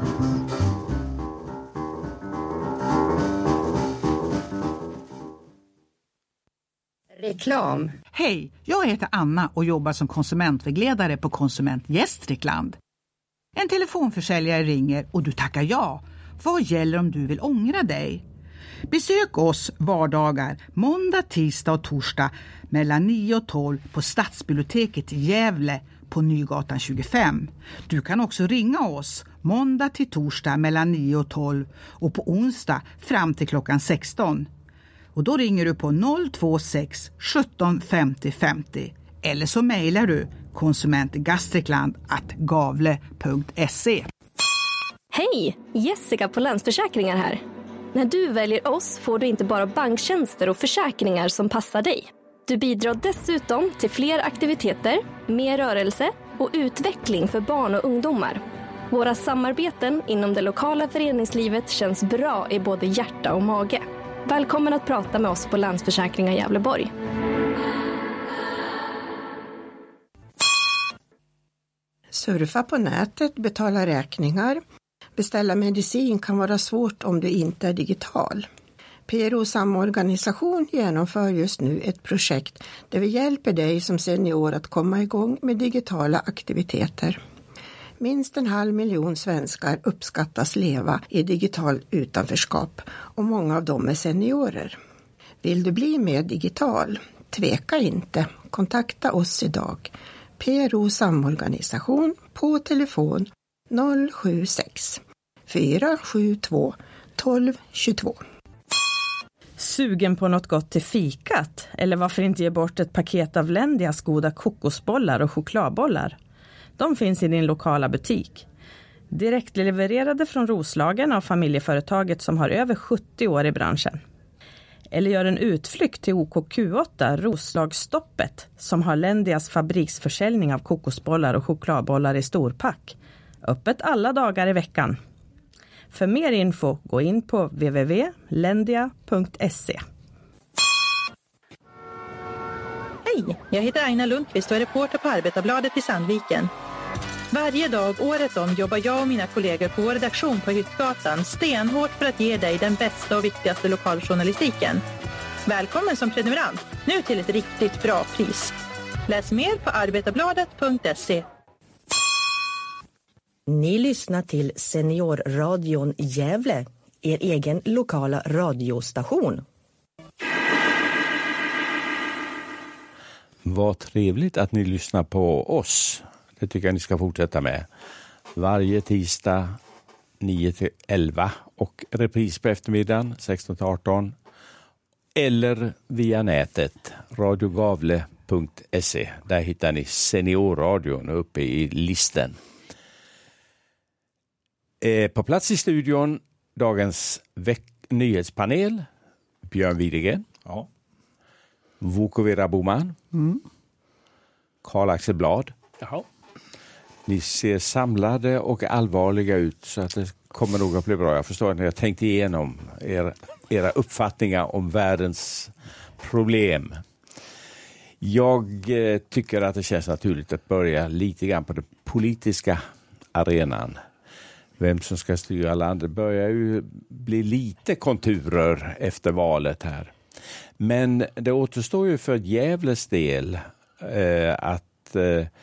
Reklam. Hej, jag heter Anna och jobbar som konsumentvägledare på Konsument Gästrikland. En telefonförsäljare ringer och du tackar ja. Vad gäller om du vill ångra dig? Besök oss vardagar, måndag, tisdag och torsdag mellan 9 och 12 på Stadsbiblioteket i Gävle på Nygatan 25. Du kan också ringa oss måndag till torsdag mellan 9 och 12 och på onsdag fram till klockan 16. Och då ringer du på 026 17 50 50 eller så mejlar du konsumentgastrikland@gavle.se. Hej! Jessica på Länsförsäkringar här. När du väljer oss får du inte bara banktjänster och försäkringar som passar dig. Du bidrar dessutom till fler aktiviteter, mer rörelse och utveckling för barn och ungdomar. Våra samarbeten inom det lokala föreningslivet känns bra i både hjärta och mage. Välkommen att prata med oss på Länsförsäkringar Gävleborg. Surfa på nätet, betala räkningar. Beställa medicin kan vara svårt om du inte är digital. PRO Samorganisation genomför just nu ett projekt där vi hjälper dig som senior att komma igång med digitala aktiviteter. Minst 500 000 svenskar uppskattas leva i digital utanförskap och många av dem är seniorer. Vill du bli mer digital? Tveka inte. Kontakta oss idag. PRO Samorganisation på telefon 076 472 1222. Sugen på något gott till fikat? Eller varför inte ge bort ett paket av Lendias goda kokosbollar och chokladbollar? De finns i din lokala butik. Direkt levererade från Roslagen av familjeföretaget som har över 70 år i branschen. Eller gör en utflykt till OKQ8 Roslagsstoppet som har Lendias fabriksförsäljning av kokosbollar och chokladbollar i storpack. Öppet alla dagar i veckan. För mer info gå in på www.lendia.se. Hej, jag heter Aina Lundqvist och är reporter på Arbetarbladet i Sandviken. Varje dag året om jobbar jag och mina kollegor på vår redaktion på Hyttgatan stenhårt för att ge dig den bästa och viktigaste lokaljournalistiken. Välkommen som prenumerant, nu till ett riktigt bra pris. Läs mer på arbetarbladet.se. Ni lyssnar till Seniorradion Gävle, er egen lokala radiostation. Vad trevligt att ni lyssnar på oss. Det tycker jag ni ska fortsätta med. Varje tisdag 9-11 och repris på eftermiddagen 16-18. Eller via nätet radiogavle.se. Där hittar ni Seniorradion uppe i listen. På plats i studion dagens nyhetspanel Björn Widegren. Ja. Vukovera Boman. Karl-Axel Blad. Jaha. Ni ser samlade och allvarliga ut så att det kommer nog att bli bra. Jag förstår att ni har tänkt igenom era uppfattningar om världens problem. Jag tycker att det känns naturligt att börja lite grann på den politiska arenan. Vem som ska styra landet börjar ju bli lite konturer efter valet här. Men det återstår ju för Gävles del att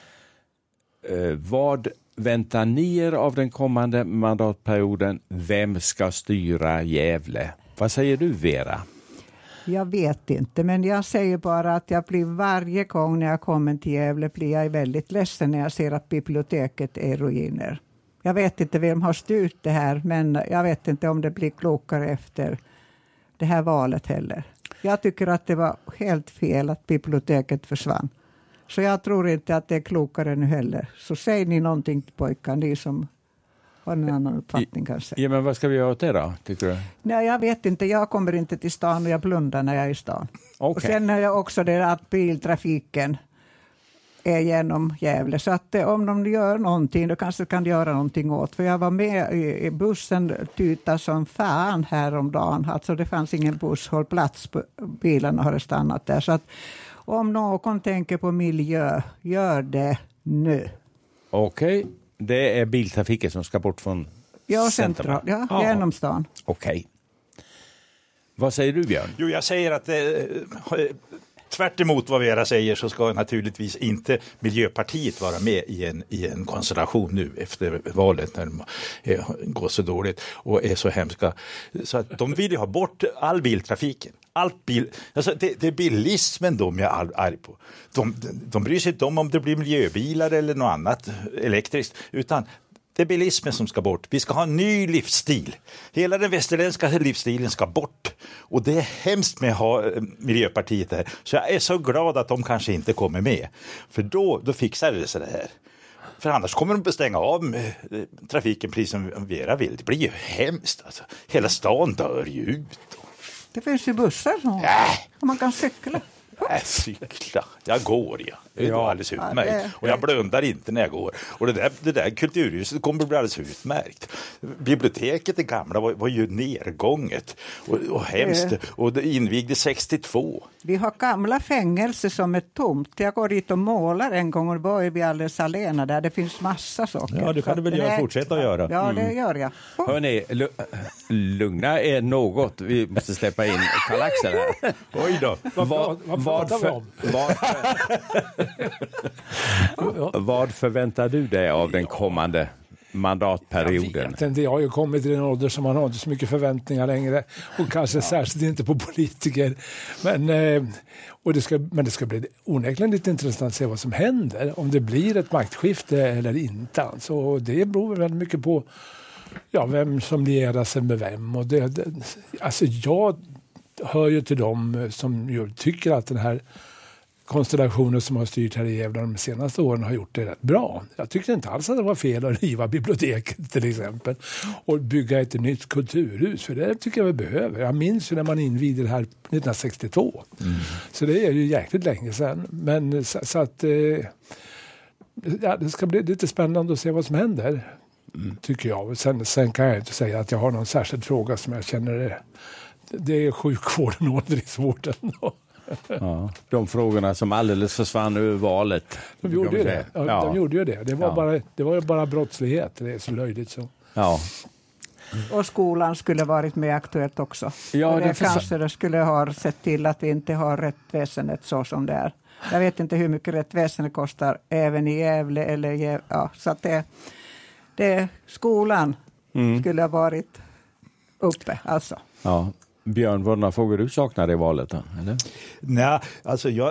vad väntar ni er av den kommande mandatperioden? Vem ska styra Gävle? Vad säger du, Vera? Jag vet inte, men jag säger bara att jag blir varje gång när jag kommer till Gävle blir jag väldigt ledsen när jag ser att biblioteket är ruiner. Jag vet inte vem har styrt det här, men jag vet inte om det blir klokare efter det här valet heller. Jag tycker att det var helt fel att biblioteket försvann. Så jag tror inte att det är klokare nu heller. Så säg ni någonting till pojkar, ni som har en annan uppfattning kanske. Ja, men vad ska vi göra åt det då, tycker du? Nej, jag vet inte. Jag kommer inte till stan och jag blundar när jag är i stan. Okay. Och sen är det också det att biltrafiken är genom Gävle. Så att om de gör någonting, då kanske kan de göra någonting åt. För jag var med i bussen tuta som fan häromdagen. Alltså det fanns ingen busshållplats. Bilarna har stannat där. Så att om någon tänker på miljö, gör det nu. Okej. Det är biltrafiken som ska bort från centrum. Ja, genom stan. Okej. Vad säger du, Björn? Jo, jag säger att tvärt emot vad Vera säger så ska naturligtvis inte Miljöpartiet vara med i en konstellation nu efter valet när de går så dåligt och är så hemska. Så att de vill ju ha bort all biltrafiken. Alltså det är bilismen de är arg på. De bryr sig inte om det blir miljöbilar eller något annat elektriskt, utan det är bilismen som ska bort. Vi ska ha en ny livsstil. Hela den västerländska livsstilen ska bort. Och det är hemskt med att ha Miljöpartiet där. Så jag är så glad att de kanske inte kommer med. För då fixar det sig det här. För annars kommer de att stänga av trafiken precis som Vera vill. Det blir ju hemskt. Alltså. Hela stan dör ju ut. Det finns ju bussar som man kan cykla. Cykla. Jag går Det går alldeles utmärkt. det- Och jag blundar inte när jag går. Och det där kulturhuset kommer att bli alldeles utmärkt. Biblioteket, det gamla, var ju nergånget. Och hemskt. Och det invigdes 62. Vi har gamla fängelser som är tomt. Jag går dit och målar en gång och då är vi alldeles alena där. Det finns massa saker. Ja, det kan du väl fortsätta att göra. Ja, det gör jag. Hörrni, lugna er något. Vi måste släppa in Karl-Axel här. Oj då. Vad förväntar du dig av den kommande mandatperioden? Jag har ju kommit till en ålder som man har inte så mycket förväntningar längre och kanske särskilt inte på politiker. Men det ska bli onekligen lite intressant att se vad som händer, om det blir ett maktskifte eller inte. Alltså, det beror väldigt mycket på vem som lierar sig med vem. Och alltså jag hör ju till dem som tycker att den här konstellationer som har styrt här i Gävle de senaste åren har gjort det rätt bra. Jag tyckte inte alls att det var fel att riva biblioteket till exempel och bygga ett nytt kulturhus, för det tycker jag vi behöver. Jag minns ju när man invigde det här 1962. Så det är ju jäkligt länge sedan. Men så att det ska bli lite spännande att se vad som händer, tycker jag. Sen kan jag inte säga att jag har någon särskild fråga som jag känner det är sjukvården och åldringsvården. Ja, de frågorna som alldeles försvann ur valet. De gjorde ju det. Ja, de gjorde ju det. Det var ju bara brottslighet. Det är så löjligt så. Ja. Och skolan skulle varit med aktuellt också. Ja, det kanske det skulle ha sett till att vi inte har rättsväsendet så som det är. Jag vet inte hur mycket rättsväsendet kostar även i Gävle eller så att det skolan skulle ha varit uppe alltså. Ja. Björn, vad några frågor du saknar i valet då, eller? Nej, alltså jag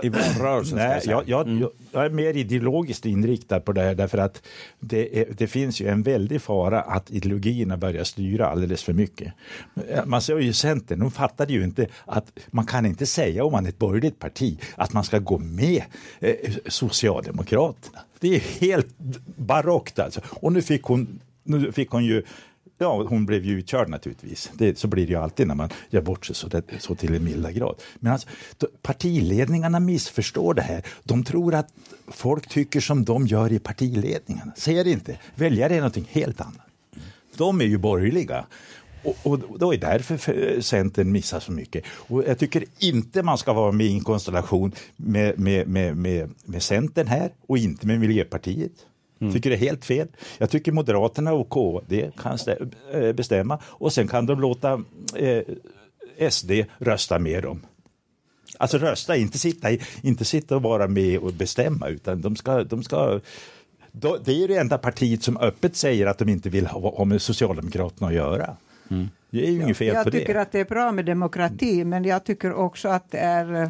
är mer ideologiskt inriktad på det här, därför att det finns ju en väldig fara att ideologierna börjar styra alldeles för mycket. Man ser ju Centern, de fattade ju inte att man kan inte säga om man är ett borgerligt parti att man ska gå med Socialdemokraterna. Det är helt barockt alltså. Och nu fick hon ju hon blev ju utkörd naturligtvis. Så blir det ju alltid när man gör bort sig så till en milda grad. Men alltså, partiledningarna missförstår det här. De tror att folk tycker som de gör i partiledningarna. Säger det inte. Väljare är någonting helt annat. De är ju borgerliga. Och då är därför Centern missar så mycket. Och jag tycker inte man ska vara med i en konstellation med Centern här och inte med Miljöpartiet. Tycker det är helt fel. Jag tycker Moderaterna och KD kan bestämma och sen kan de låta SD rösta med dem. Alltså rösta, inte sitta och vara med och bestämma, utan de ska det är ju det enda partiet som öppet säger att de inte vill ha med Socialdemokraterna att göra. Det är ju inget fel på det. Jag tycker att det är bra med demokrati, men jag tycker också att det är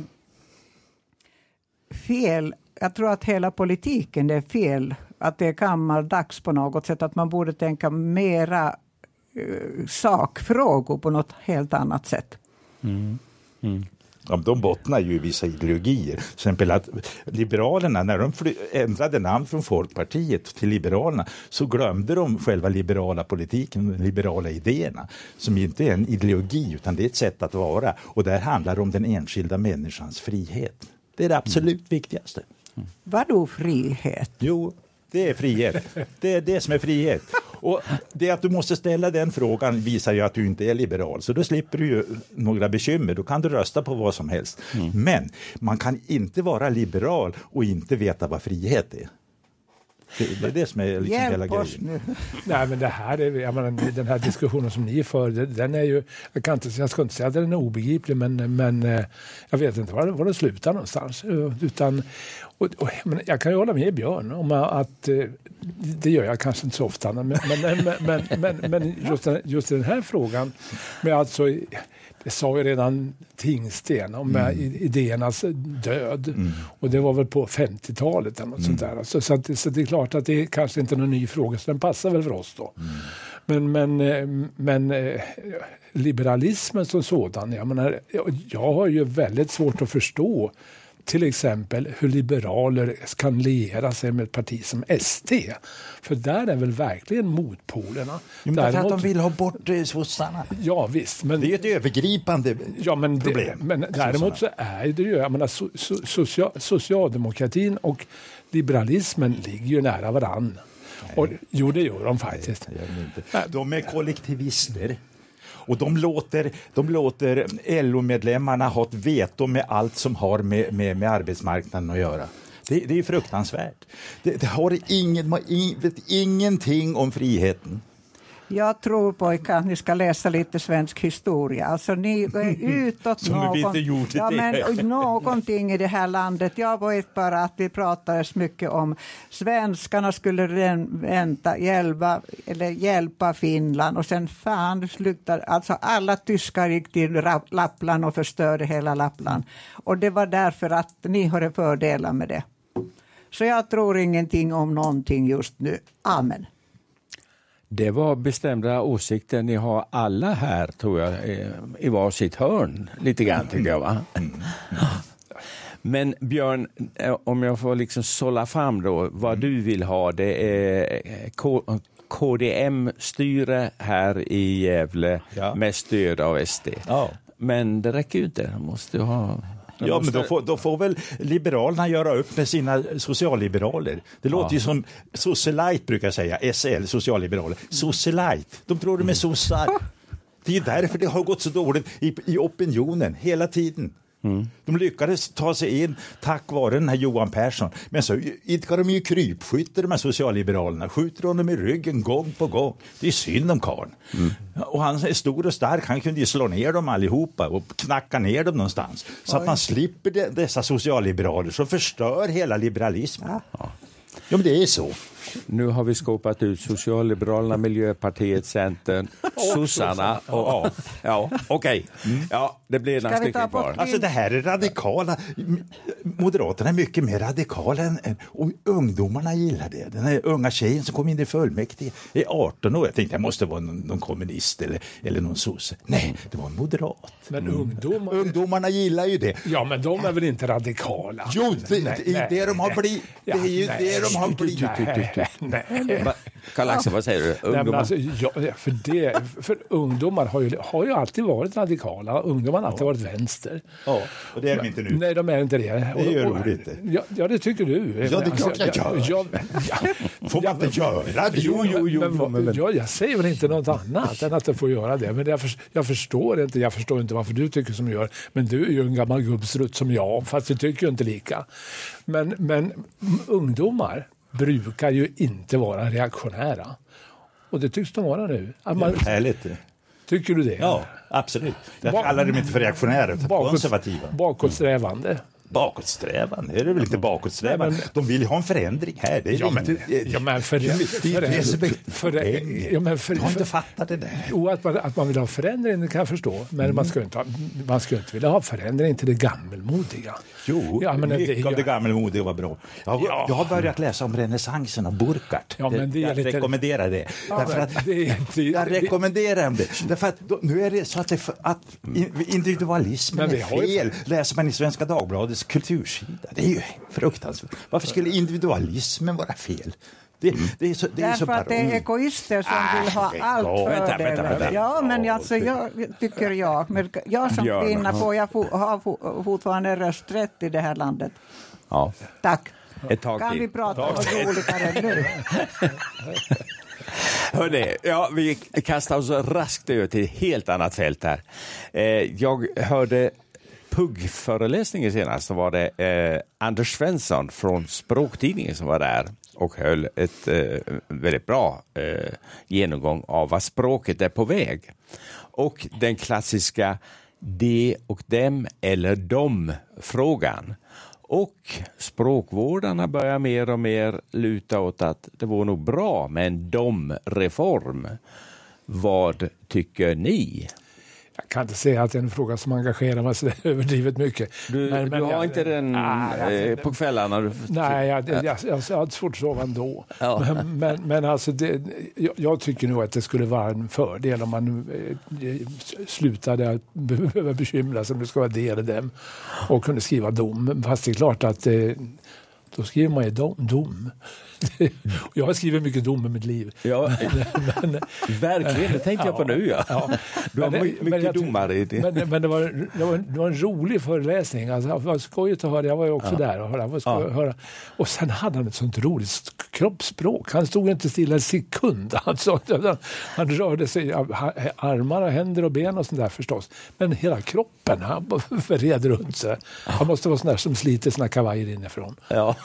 fel. Jag tror att hela politiken är fel. Att det är gammaldags på något sätt. Att man borde tänka mera sakfrågor på något helt annat sätt. Ja, de bottnar ju i vissa ideologier. Till exempel att Liberalerna, när de ändrade namn från Folkpartiet till Liberalerna, så glömde de själva liberala politiken, de liberala idéerna, som inte är en ideologi utan det är ett sätt att vara. Och där handlar det om den enskilda människans frihet. Det är det absolut viktigaste. Vadå frihet? Jo, det är frihet. Det är det som är frihet. Och det att du måste ställa den frågan visar ju att du inte är liberal. Så då slipper du ju några bekymmer. Då kan du rösta på vad som helst. Men man kan inte vara liberal och inte veta vad frihet är. Det är det som är liksom hela grejen. Nej, men det här är, den här diskussionen som ni för, den är ju, jag ska inte säga att den är obegriplig, men jag vet inte var det slutar någonstans. Utan, men jag kan ju hålla med Björn om att det gör jag kanske inte så ofta, men just den här frågan med alltså, det sa ju redan Tingsten om idéernas död. Och det var väl på 50-talet eller något sånt där. Så det är klart att det är kanske inte någon ny fråga, så den passar väl för oss då. Men liberalismen som sådan, jag har ju väldigt svårt att förstå till exempel hur liberaler kan liera sig med ett parti som SD. För där är väl verkligen motpolerna. Jo, men för att de vill ha bort sossarna. Ja visst. Men, det är ett övergripande problem. Men däremot så är det ju, jag menar, socialdemokratin och liberalismen ligger ju nära varann. Och, jo, det gör de faktiskt. De är kollektivister. Och de låter LO-medlemmarna ha ett veto med allt som har med arbetsmarknaden att göra. Det är ju fruktansvärt. Det har ingenting om friheten. Jag tror pojkar att ni ska läsa lite svensk historia. Alltså ni är utåt någonting i det här landet. Jag vet bara att vi pratades mycket om svenskarna skulle hjälpa Finland. Och sen slutade, alltså alla tyskar gick till Lappland och förstörde hela Lappland. Och det var därför att ni har fördelar med det. Så jag tror ingenting om någonting just nu. Amen. Det var bestämda åsikter ni har alla här, tror jag, i varsitt hörn. Lite grann, tycker jag, va? Men Björn, om jag får liksom sålla fram då, vad du vill ha, det är KDM-styre här i Gävle med stöd av SD. Ja. Men det räcker ju inte, man måste ha... Ja, men då får väl liberalerna göra upp med sina socialliberaler. Det låter ju som socialite brukar jag säga, SL, socialliberaler. Socialite, de tror de är sossar. Det är därför det har gått så dåligt i opinionen hela tiden. De lyckades ta sig in tack vare den här Johan Persson. Men så idkar de ju krypskytter med socialliberalerna. Skjuter dem i ryggen gång på gång. Det är synd om karln. Och han är stor och stark. Han kunde ju slå ner dem allihopa och knacka ner dem någonstans. Så att man slipper dessa socialliberaler som förstör hela liberalismen. Ja, men det är så. Nu har vi skopat ut Socialliberalerna, Miljöpartiet, Centern, sossarna och okej. Ja, det blir några stycken kvar. Alltså det här är radikala. Moderaterna är mycket mer radikala än och ungdomarna gillar det. Den här unga tjejen som kom in i fullmäktige är 18 år. Jag tänkte det måste vara någon kommunist eller någon sosse. Nej, det var en moderat. Men ungdomarna gillar ju det. Ja, men de är väl inte radikala? Jo, det är det de har blivit. Det är ju det de har blivit. Karl-Axel, vad säger du? För ungdomar har ju alltid varit radikala. Ungdomar har alltid varit vänster. Ja, och det är de inte nu. Nej, de är inte det. Det gör de inte. Ja, det tycker du. Ja, det är klart jag gör. Får man inte göra det? Jo. Jag säger väl inte något annat än att det får göra det. Men jag förstår inte varför du tycker som gör. Men du är ju en gammal gubbsrutt som jag, fast du tycker ju inte lika. Men ungdomar brukar ju inte vara reaktionära. Och det tycks de vara nu. Härligt. Tycker du det? Ja, absolut. Jag kallar dem inte för reaktionära, utan konservativa. Bakåtsträvande. Bakåtsträvande? Det är väl inte bakåtsträvande. De vill ha en förändring här. Det är du har inte fattat det där. Att man vill ha förändring, det kan jag förstå. Men man ska inte vilja ha förändring till det gammelmodiga. Jo, mycket av det gammelmodiga var bra. Jag har börjat läsa om renässansen av Burkhardt. Jag rekommenderar det. Jag rekommenderar det. Därför att nu är det så att individualismen är fel. Läser man i Svenska Dagbladets kultursida. Det är ju fruktansvärt. Varför skulle individualismen vara fel? Det är så därför att det är egoister som vill ha allt för det. Ja, men alltså, jag som kvinna får jag ha fortfarande rösträtt i det här landet. Ja. Tack. Kan vi prata om något roligare nu? Hörrni, vi kastar oss raskt över till ett helt annat fält här. Jag hörde PUG-föreläsningen senast, så var det Anders Svensson från Språktidningen som var där och höll ett väldigt bra genomgång av vad språket är på väg. Och den klassiska de och dem eller dom-frågan. Och språkvårdarna börjar mer och mer luta åt att det vore nog bra med en dom-reform. Vad tycker ni? Jag kan inte säga att det är en fråga som engagerar mig så överdrivet mycket. Du har inte den på kvällarna? Nej, jag har svårt att sova ändå. Ja. Men alltså jag tycker nog att det skulle vara en fördel om man slutade att behöva bekymra sig om det ska vara det eller dem och kunde skriva dom. Fast det är klart att då skriver man ju dom. Jag har skrivit mycket dom i mitt liv. Ja, verkligen, det tänkte jag på nu. Ja. Du har mycket domar i det. Men det var en rolig föreläsning. Alltså, det var skojigt att höra. Jag var ju också där och höra. Och sen hade han ett sånt roligt kroppsspråk. Han stod inte stilla en sekund. Alltså, han rörde sig, armar och händer och ben och sånt där förstås. Men hela kroppen, han förred runt sig. Han måste vara sån där som sliter sina kavajer inifrån. Ja.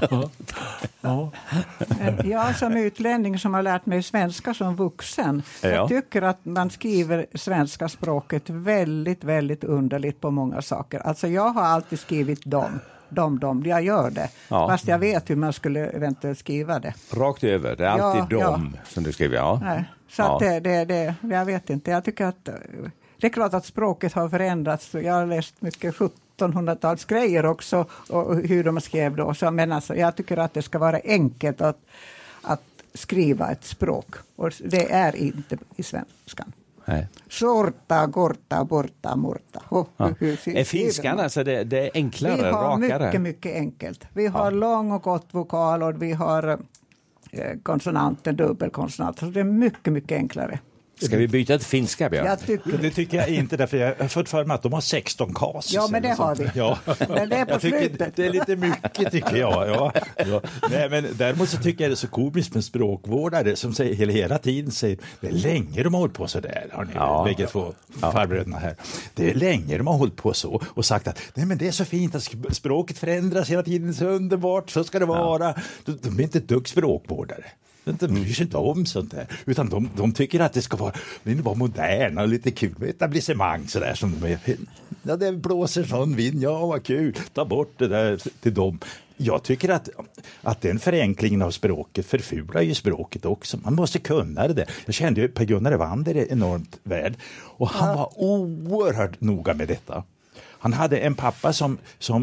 Ja. Jag som utlänning som har lärt mig svenska som vuxen, jag tycker att man skriver svenska språket väldigt, väldigt underligt på många saker. Alltså jag har alltid skrivit dom. Jag gör det. Ja. Fast jag vet hur man skulle eventuellt skriva det. Rakt över, det är alltid som du skriver, ja. Nej. Så att det, jag vet inte. Jag tycker att det är klart att språket har förändrats. Jag har läst mycket 1700-tals grejer också och hur de skrev då. Så, men alltså, jag tycker att det ska vara enkelt att skriva ett språk. Och det är inte i svenskan. Nej. Sorta, gorta, borta, morta. Är finskan alltså det är enklare, rakare? Vi har mycket enkelt. Vi har lång och kort vokal och vi har konsonanter, dubbelkonsonanter. Så det är mycket, mycket enklare. Ska vi byta till finska, Björn? Det tycker jag inte, därför jag har fått för mig att de har 16 kasus. Ja, men det har vi. Ja. Men det är på slutet. Det är lite mycket, tycker jag. Ja. Nej, men däremot så tycker jag det är så komiskt med språkvårdare som säger, hela tiden säger, det är länge de har hållit på så där, har ni bägge två farbröderna här. Det är länge de har hållit på så och sagt att nej, men det är så fint att språket förändras hela tiden, så underbart, så ska det vara. De är inte ett dugg språkvårdare. De bryr sig inte om sånt där, utan de tycker att det ska vara moderna och lite kul med etablissemang sådär som de är. Ja, det blåser sån vind, ja vad kul, ta bort det där till dem. Jag tycker att den förenklingen av språket förfular ju språket också. Man måste kunna det där. Jag kände ju Per-Gunnar Evander enormt väl och han var oerhört noga med detta. Han hade en pappa som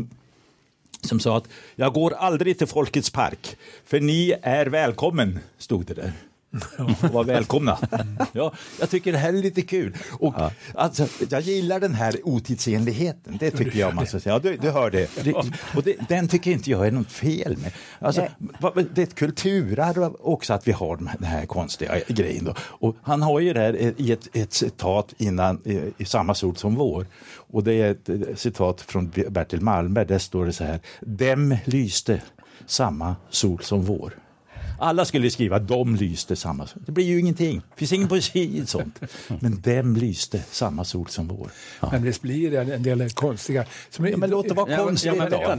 sa att jag går aldrig till Folkets park för ni är välkommen, stod det där. Var välkomna. Ja, jag tycker det här är lite kul. Och alltså, jag gillar den här otidsenligheten. Det tycker jag man ska säga. Ja, du hör det. Och den tycker inte jag är något fel med. Alltså, det är ett kulturarv också att vi har den här konstiga grejen då. Och han har ju det här i ett citat innan i samma sol som vår. Och det är ett citat från Bertil Malmberg. Där står det så här: dem lyste samma sol som vår. Alla skulle skriva de lyste samma sol. Det blir ju ingenting. Det finns ingen poesi i sånt. Men dem lyste samma sol som vår. Ja. Men det blir en del konstiga. Men låt det vara konstigt.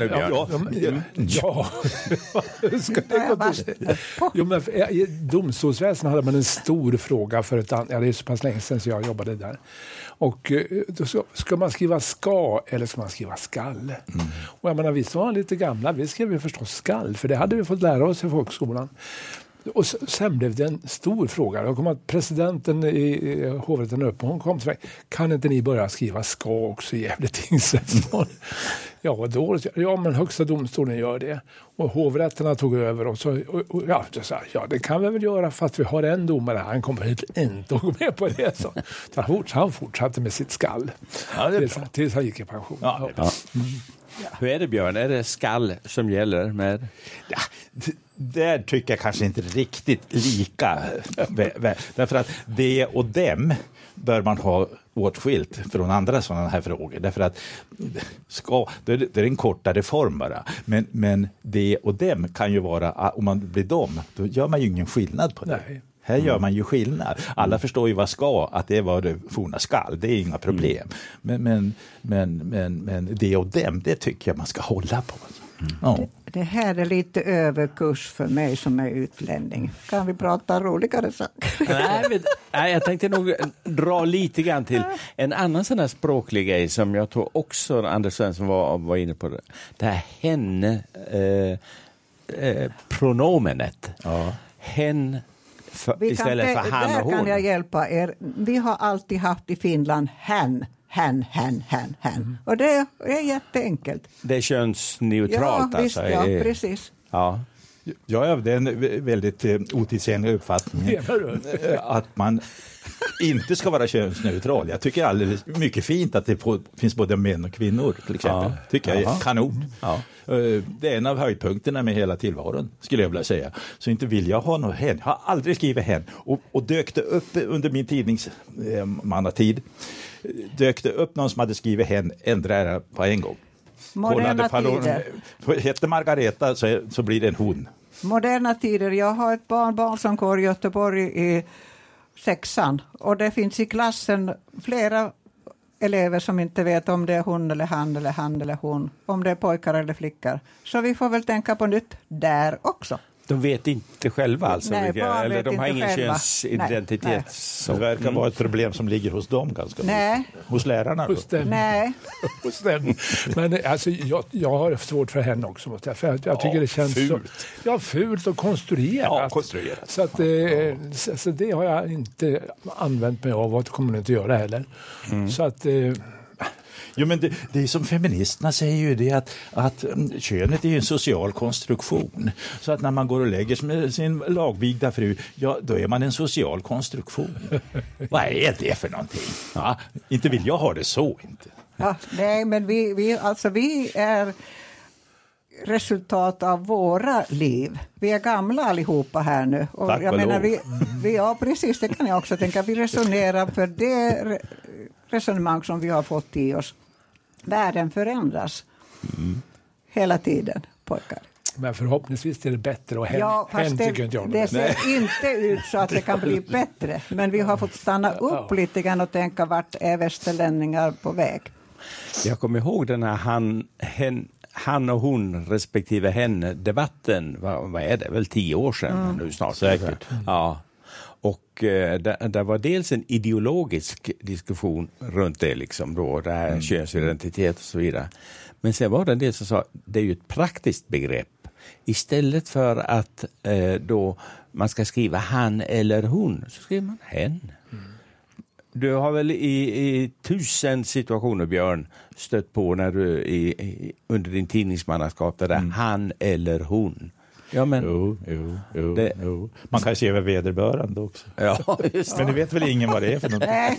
Domstolsväsendet hade man en stor fråga för det är så pass länge sedan så jag jobbade där. Och då ska man skriva ska eller ska man skriva skall? Och jag menar, vi var lite gamla, vi skrev ju förstås skall, för det hade vi fått lära oss i folkskolan. Och sen blev det en stor fråga. Då kom att presidenten i hovrätten upp och hon kom till mig. Kan inte ni börja skriva ska också i Gävle tingsrätt? Ja, men högsta domstolen gör det. Och hovrätterna tog över och så det kan vi väl göra för att vi har en domare. Han kommer hit inte och gå med på det. Så han fortsatte med sitt skall. Ja, tills han gick i pension. Ja, det är bra. Hur är det, Björn? Är det skall som gäller med? Ja, där tycker jag kanske inte riktigt lika. Därför att det och dem bör man ha åtskilt från andra sådana här frågor. Därför att det är en kortare form bara. Men det och dem kan ju vara, om man blir dem, då gör man ju ingen skillnad på det. Nej. Här gör man ju skillnad. Alla förstår ju vad ska, att det var det forna skall. Det är inga problem. Men det och dem, det tycker jag man ska hålla på. Ja. Det här är lite överkurs för mig som är utlänning. Kan vi prata roligare saker? Nej, jag tänkte nog dra lite grann till en annan sån här språklig grej som jag tror också Anders Svensson var inne på. Det här henne pronomenet. Ja. Hen istället för han och hon. Där kan jag hjälpa er. Vi har alltid haft i Finland hen. Och det är jätteenkelt. Det är könsneutralt visst, alltså. Ja, precis. Ja. Jag är av den väldigt otidsenliga uppfattningen att man inte ska vara könsneutral. Jag tycker alldeles mycket fint att det finns både män och kvinnor till exempel. Tycker jag är kanon. Ja. Det är en av höjdpunkterna med hela tillvaron, skulle jag vilja säga. Så inte vill jag ha någon hen. Jag har aldrig skrivit hen. Och dök det upp under min tidningsmannatid, dök det upp någon som hade skrivit hen, ändrade jag på en gång. Moderna tider. Heter Margareta så blir det en hon. Moderna tider. Jag har ett barnbarn som går i Göteborg i 6:an. Och det finns i klassen flera elever som inte vet om det är hon eller han eller han eller hon. Om det är pojkar eller flickor. Så vi får väl tänka på nytt där också. De vet inte själva alltså? Nej, eller de har ingen själva. könsidentitet? Nej. Så. Det verkar vara ett problem som ligger hos dem ganska mycket. Hos lärarna då? Hos dem. Nej. Hos dem. Men alltså, jag har svårt för henne också. För jag tycker det känns fult. Fult och konstruerat. Ja, konstruerat. Så, att, så det har jag inte använt mig av och kommer inte göra heller. Så att... Jo, men det är som feministerna säger ju det att könet är en social konstruktion. Så att när man går och lägger sig med sin lagvigda fru, ja, då är man en social konstruktion. Vad är det för någonting? Ja, inte vill jag ha det så, inte. Ja, nej, men vi är resultat av våra liv. Vi är gamla allihopa här nu. Och tack jag menar, ja, precis, det kan jag också tänka. Vi resonerar för det resonemang som vi har fått i oss. Världen förändras hela tiden, pojkar. Men förhoppningsvis är det bättre och det ser inte ut så att det kan bli bättre. Men vi har fått stanna upp lite grann och tänka vart är västerlänningar på väg. Jag kommer ihåg den här han och hon respektive henne-debatten. Vad är det? Väl 10 år sedan nu snart. Säkert. Ja. Och där var dels en ideologisk diskussion runt det liksom då, det här könsidentitet och så vidare. Men sen var det en del som sa, det är ju ett praktiskt begrepp. Istället för att då man ska skriva han eller hon, så skriver man hen. Du har väl i 1000 situationer, Björn, stött på när du under din tidningsmannaskap där han eller hon. Ja, men jo. Man kan se över vederbörande också. Ja, just det. Men du vet väl ingen vad det är för något? Nej.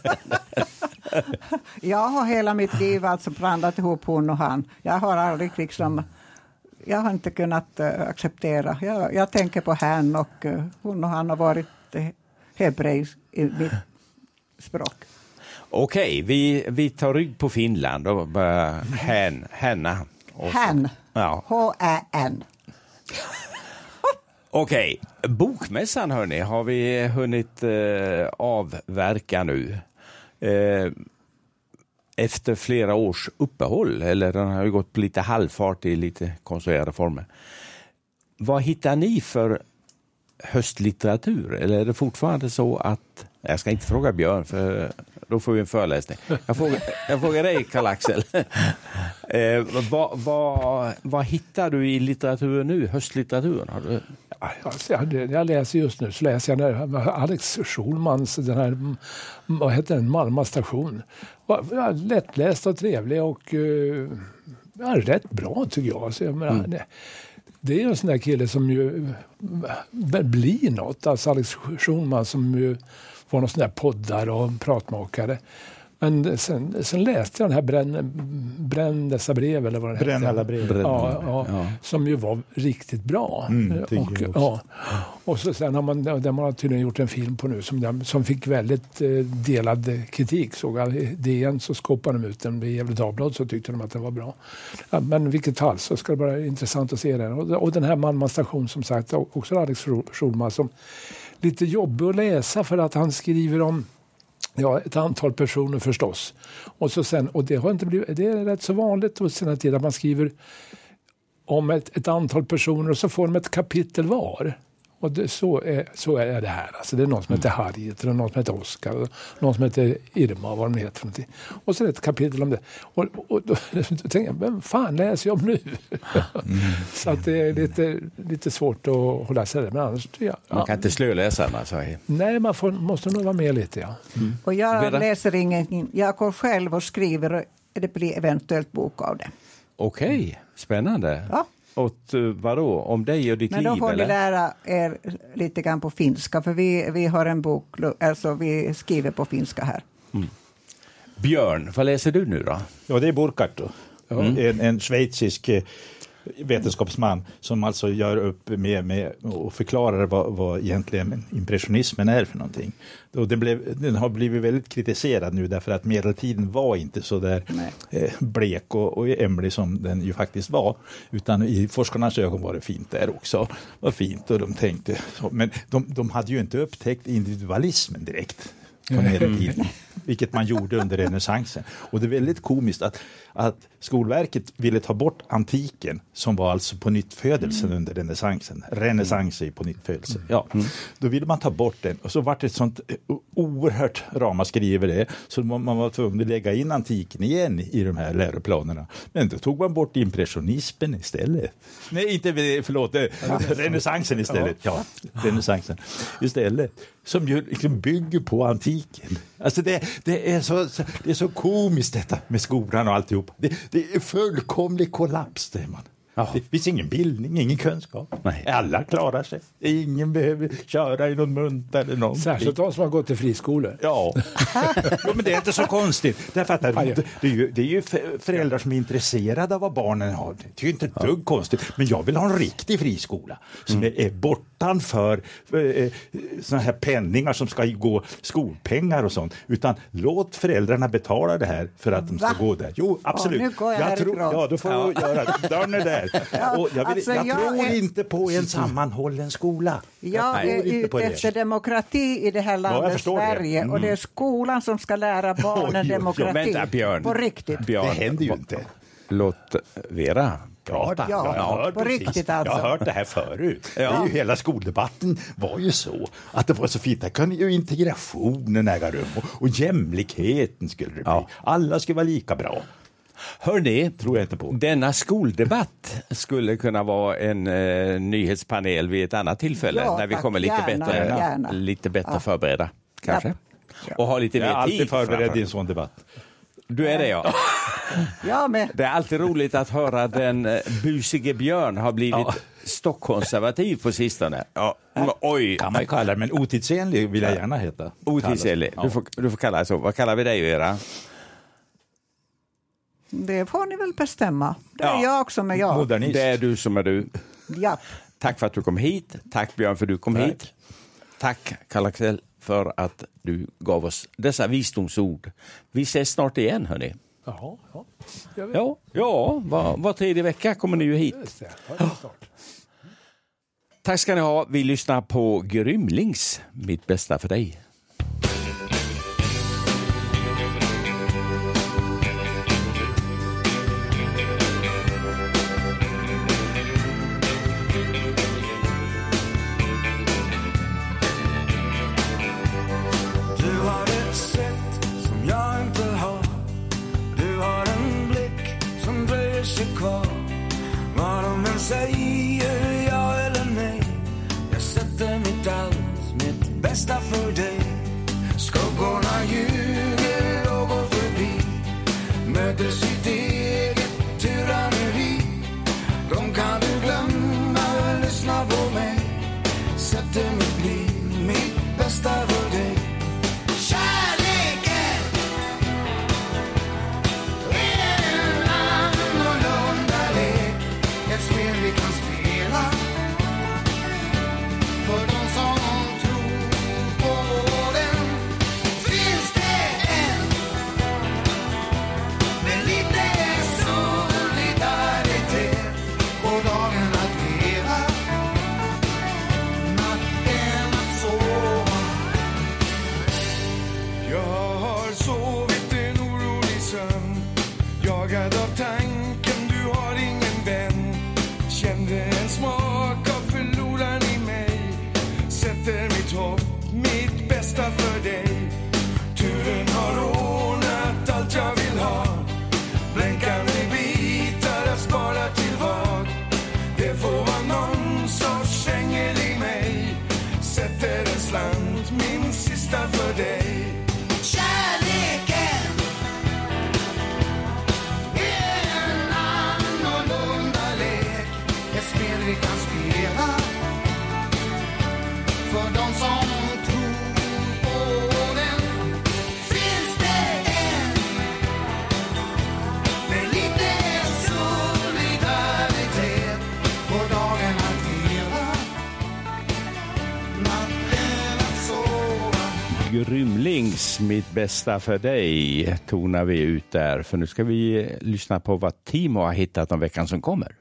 Jag har hela mitt liv alltså blandat ihop hon och han. Jag har aldrig jag har inte kunnat acceptera. Jag tänker på han och hon och han har varit hebreisk i mitt språk. Okej, vi tar rygg på Finland och henna. Han. Ja. H-Ä-N. Okej, bokmässan hörni har vi hunnit avverka nu. Efter flera års uppehåll, eller den har ju gått på lite halvfart i lite konstruerade former. Vad hittar ni för höstlitteratur? Eller är det fortfarande så att, jag ska inte fråga Björn för då får vi en föreläsning. Jag frågar dig, Karl-Axel. Vad hittar du i litteraturen nu, höstlitteraturen? Har du... Jag läser just nu, så läser jag Alex Schulmans, den här, vad heter den, Malmö station. Lättläst och trevlig och rätt bra tycker jag. Så jag menar, det är ju en sån där kille som ju blir något. Alltså Alex Schulman som ju var någon sån där poddar och pratmakare. Men sen läste jag den här Bränn dessa brev eller vad den Bränn alla brev. Ja. Som ju var riktigt bra. Och så sen har man tydligen gjort en film på nu som fick väldigt delad kritik. Såg jag DN så skåpade de ut den i Gävle Dagblad så tyckte de att den var bra. Ja, men vilket fall så ska det vara intressant att se den. Och den här Malmö station som sagt också Alex Schulman som lite jobbig att läsa för att han skriver om ett antal personer förstås. Och det har inte blivit, det är rätt så vanligt på senare tid att man skriver om ett antal personer och så får de ett kapitel var. Och så är det här. Alltså det är någon som heter Harriet, och någon som heter Oskar, och någon som heter Irma, vad de heter för någonting. Och så är det ett kapitel om det. Och då tänker jag, vem fan läser jag om nu? Så att det är lite svårt att hålla sig där. Men annars, man kan inte slöläsa alltså. Nej, man måste nog vara med lite, ja. Och jag läser ingenting. Jag går själv och skriver, och det blir eventuellt bok av det. Okej, spännande. Ja. Och vadå? Om dig och ditt liv? Men då får eller? ni lära er lite grann på finska. För vi har en bok, alltså vi skriver på finska här. Björn, vad läser du nu då? Ja, det är Burkhardt. En schweizisk vetenskapsman som alltså gör upp med och förklarar vad egentligen impressionismen är för någonting. Och den har blivit väldigt kritiserad nu därför att medeltiden var inte så där blek och ämlig som den ju faktiskt var, utan i forskarnas ögon var det fint där också. Var fint, och de tänkte så. Men de hade ju inte upptäckt individualismen direkt på medeltiden, vilket man gjorde under renässansen. Och det är väldigt komiskt att Skolverket ville ta bort antiken, som var alltså på nyttfödelsen under renässansen. Renässans är på nyttfödelse. Ja. Då ville man ta bort den, och så var det ett sånt oerhört ramaskri över det, så man var tvungen att lägga in antiken igen i de här läroplanerna. Men då tog man bort impressionismen istället. Nej, renässansen istället. Ja, renässansen istället. Som ju liksom bygger på antiken. Alltså det är så komiskt detta med skolan och alltihop. Det är fullkomlig kollaps, det man. Det finns ingen bildning, ingen kunskap. Nej. Alla klarar sig. Ingen behöver köra i någon munt eller någonting. Särskilt de som har gått till friskolor. Ja. Men det är inte så konstigt. Därför att det är ju föräldrar som är intresserade av vad barnen har. Det är ju inte ett dugg konstigt. Men jag vill ha en riktig friskola som är bortanför såna här penningar som ska gå skolpengar och sånt. Utan låt föräldrarna betala det här för att de ska gå där. Jo, absolut. Nu går jag tror, då får du göra det. Dörren är där. Och jag tror inte på en sammanhållen skola. Jag är ute efter demokrati i det här landet, Sverige. Och det är skolan som ska lära barnen demokrati. Vänta, Björn. På riktigt. Björn, det händer ju inte. Låt Vera prata. Ja, på riktigt alltså. Jag har hört det här förut. Ja. Det är ju hela skoldebatten var ju så att det var så fint. Där kunde ju integrationen äga rum och jämlikheten skulle det bli. Alla skulle vara lika bra. Hörrni, tror jag inte på. Denna skoldebatt skulle kunna vara en nyhetspanel vid ett annat tillfälle när vi kommer lite bättre förberedda kanske. Ja. Och ha lite mer tid. Jag är alltid förberedd i en sån debatt. Du är det, ja. Ja, men. Det är alltid roligt att höra den busige Björn har blivit stockkonservativ på sistone. Ja. Oj. Kan man ju kalla det, men otidsenlig vill jag gärna heta. Otidsenlig. Du får kalla det så. Vad kallar vi dig, Vera? Det får ni väl bestämma. Det är jag som är jag. Modernist. Det är du som är du. Ja. Tack för att du kom hit. Tack Björn för att du kom hit. Tack Karl-Axel för att du gav oss dessa visdomsord. Vi ses snart igen, hörni. Var tredje vecka kommer ni ju hit. Tack ska ni ha. Vi lyssnar på Grymlings, mitt bästa för dig. Säger ja eller nej, jag sätter mitt allt, mitt bästa för dig. Skuggorna ljuger och går förbi, möter sitt eget tyranneri. De kan du glömma, lyssna på mig. Sätter mitt liv, mitt bästa för dig. Kärleken är en annorlunda lek, ett spel vi kan spela för de som tror på Stig Rymlings Mitt bästa för dig tonar vi ut där. För nu ska vi lyssna på vad Timo har hittat om veckan som kommer.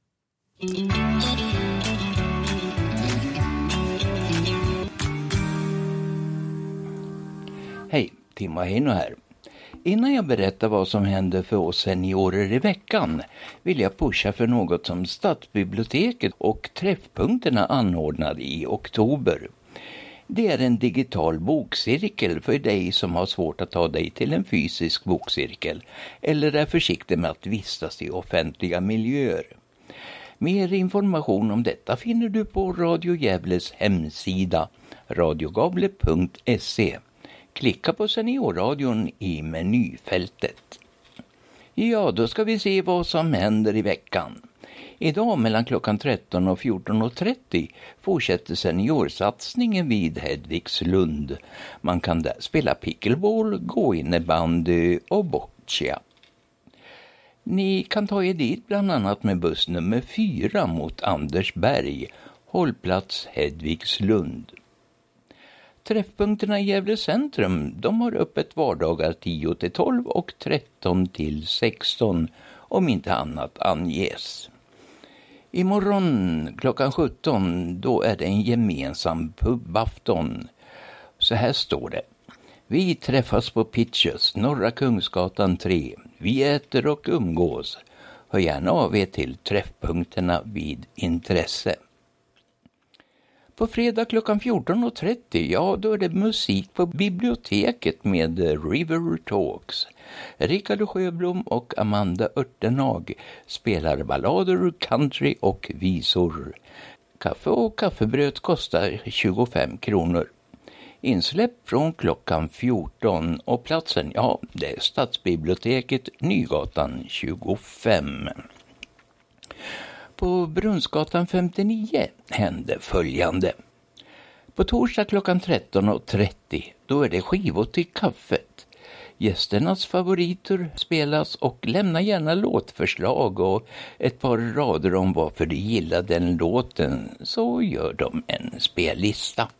Hej, Timo Heino här. Innan jag berättar vad som händer för oss seniorer i veckan vill jag pusha för något som Stadsbiblioteket och Träffpunkterna anordnar i oktober. Det är en digital bokcirkel för dig som har svårt att ta dig till en fysisk bokcirkel eller är försiktig med att vistas i offentliga miljöer. Mer information om detta finner du på Radio Gävles hemsida radiogavle.se. Klicka på seniorradion i menyfältet. Ja, då ska vi se vad som händer i veckan. Idag mellan klockan 13 och 14.30 fortsätter seniorsatsningen vid Hedvigslund. Man kan där spela pickleball, gå innebandy och boccia. Ni kan ta er dit bland annat med buss nummer 4 mot Andersberg, hållplats Hedvigslund. Träffpunkterna i Gävle centrum, de har öppet vardagar 10-12 och 13-16 om inte annat anges. Imorgon klockan 17 då är det en gemensam pubafton. Så här står det. Vi träffas på Pitches, Norra Kungsgatan 3. Vi äter och umgås. Hör gärna av er till Träffpunkterna vid intresse. På fredag klockan 14.30, ja då är det musik på biblioteket med River Talks. Rickard Sjöblom och Amanda Örtenag spelar ballader, country och visor. Kaffe och kaffebröd kostar 25 kronor. Insläpp från klockan 14 och platsen, ja det är Stadsbiblioteket Nygatan 25. På Brunnsgatan 59 hände följande. På torsdag klockan 13.30 då är det skivor till kaffet. Gästernas favoriter spelas och lämna gärna låtförslag och ett par rader om varför de gillar den låten så gör de en spellista.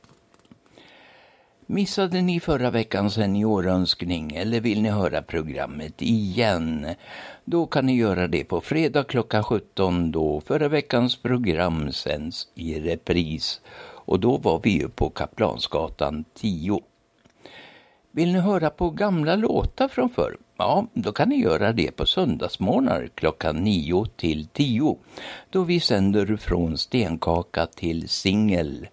Missade ni förra veckans seniorönskning eller vill ni höra programmet igen? Då kan ni göra det på fredag klockan 17 då förra veckans program sänds i repris. Och då var vi ju på Kaplansgatan 10. Vill ni höra på gamla låtar från förr? Ja, då kan ni göra det på söndagsmorgnar klockan 9-10. Då vi sänder från stenkaka till singel.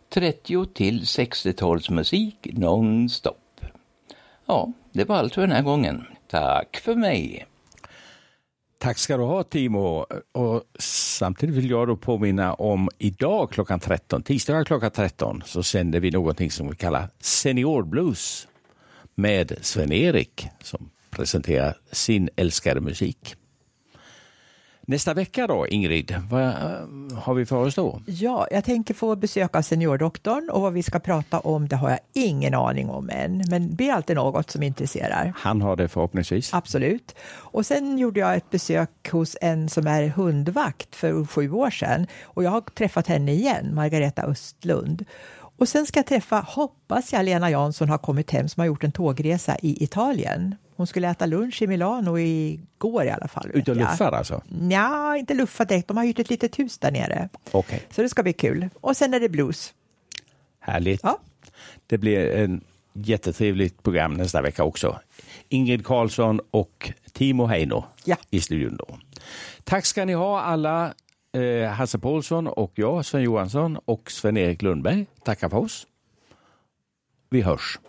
30-60-talsmusik non-stop. Ja, det var allt för den här gången. Tack för mig. Tack ska du ha Timo. Och samtidigt vill jag då påminna om idag klockan 13, tisdag klockan 13 så sänder vi någonting som vi kallar Senior Blues med Sven-Erik som presenterar sin älskade musik. Nästa vecka då, Ingrid, vad har vi för oss då? Ja, jag tänker få besöka seniordoktorn och vad vi ska prata om det har jag ingen aning om än. Men det blir alltid något som intresserar. Han har det förhoppningsvis. Absolut. Och sen gjorde jag ett besök hos en som är hundvakt för 7 år sedan. Och jag har träffat henne igen, Margareta Östlund. Och sen ska jag träffa, hoppas jag, Lena Jansson har kommit hem som har gjort en tågresa i Italien. Hon skulle äta lunch i Milano igår i alla fall. Ut och luffar alltså? Ja, inte luffa direkt. De har hyrt ett litet hus där nere. Okej. Så det ska bli kul. Och sen är det blues. Härligt. Ja. Det blir en jättetrevligt program nästa vecka också. Ingrid Karlsson och Timo Heino i studion då. Tack ska ni ha alla. Hasse Paulsson och jag, Sven Johansson och Sven-Erik Lundberg. Tackar för oss. Vi hörs.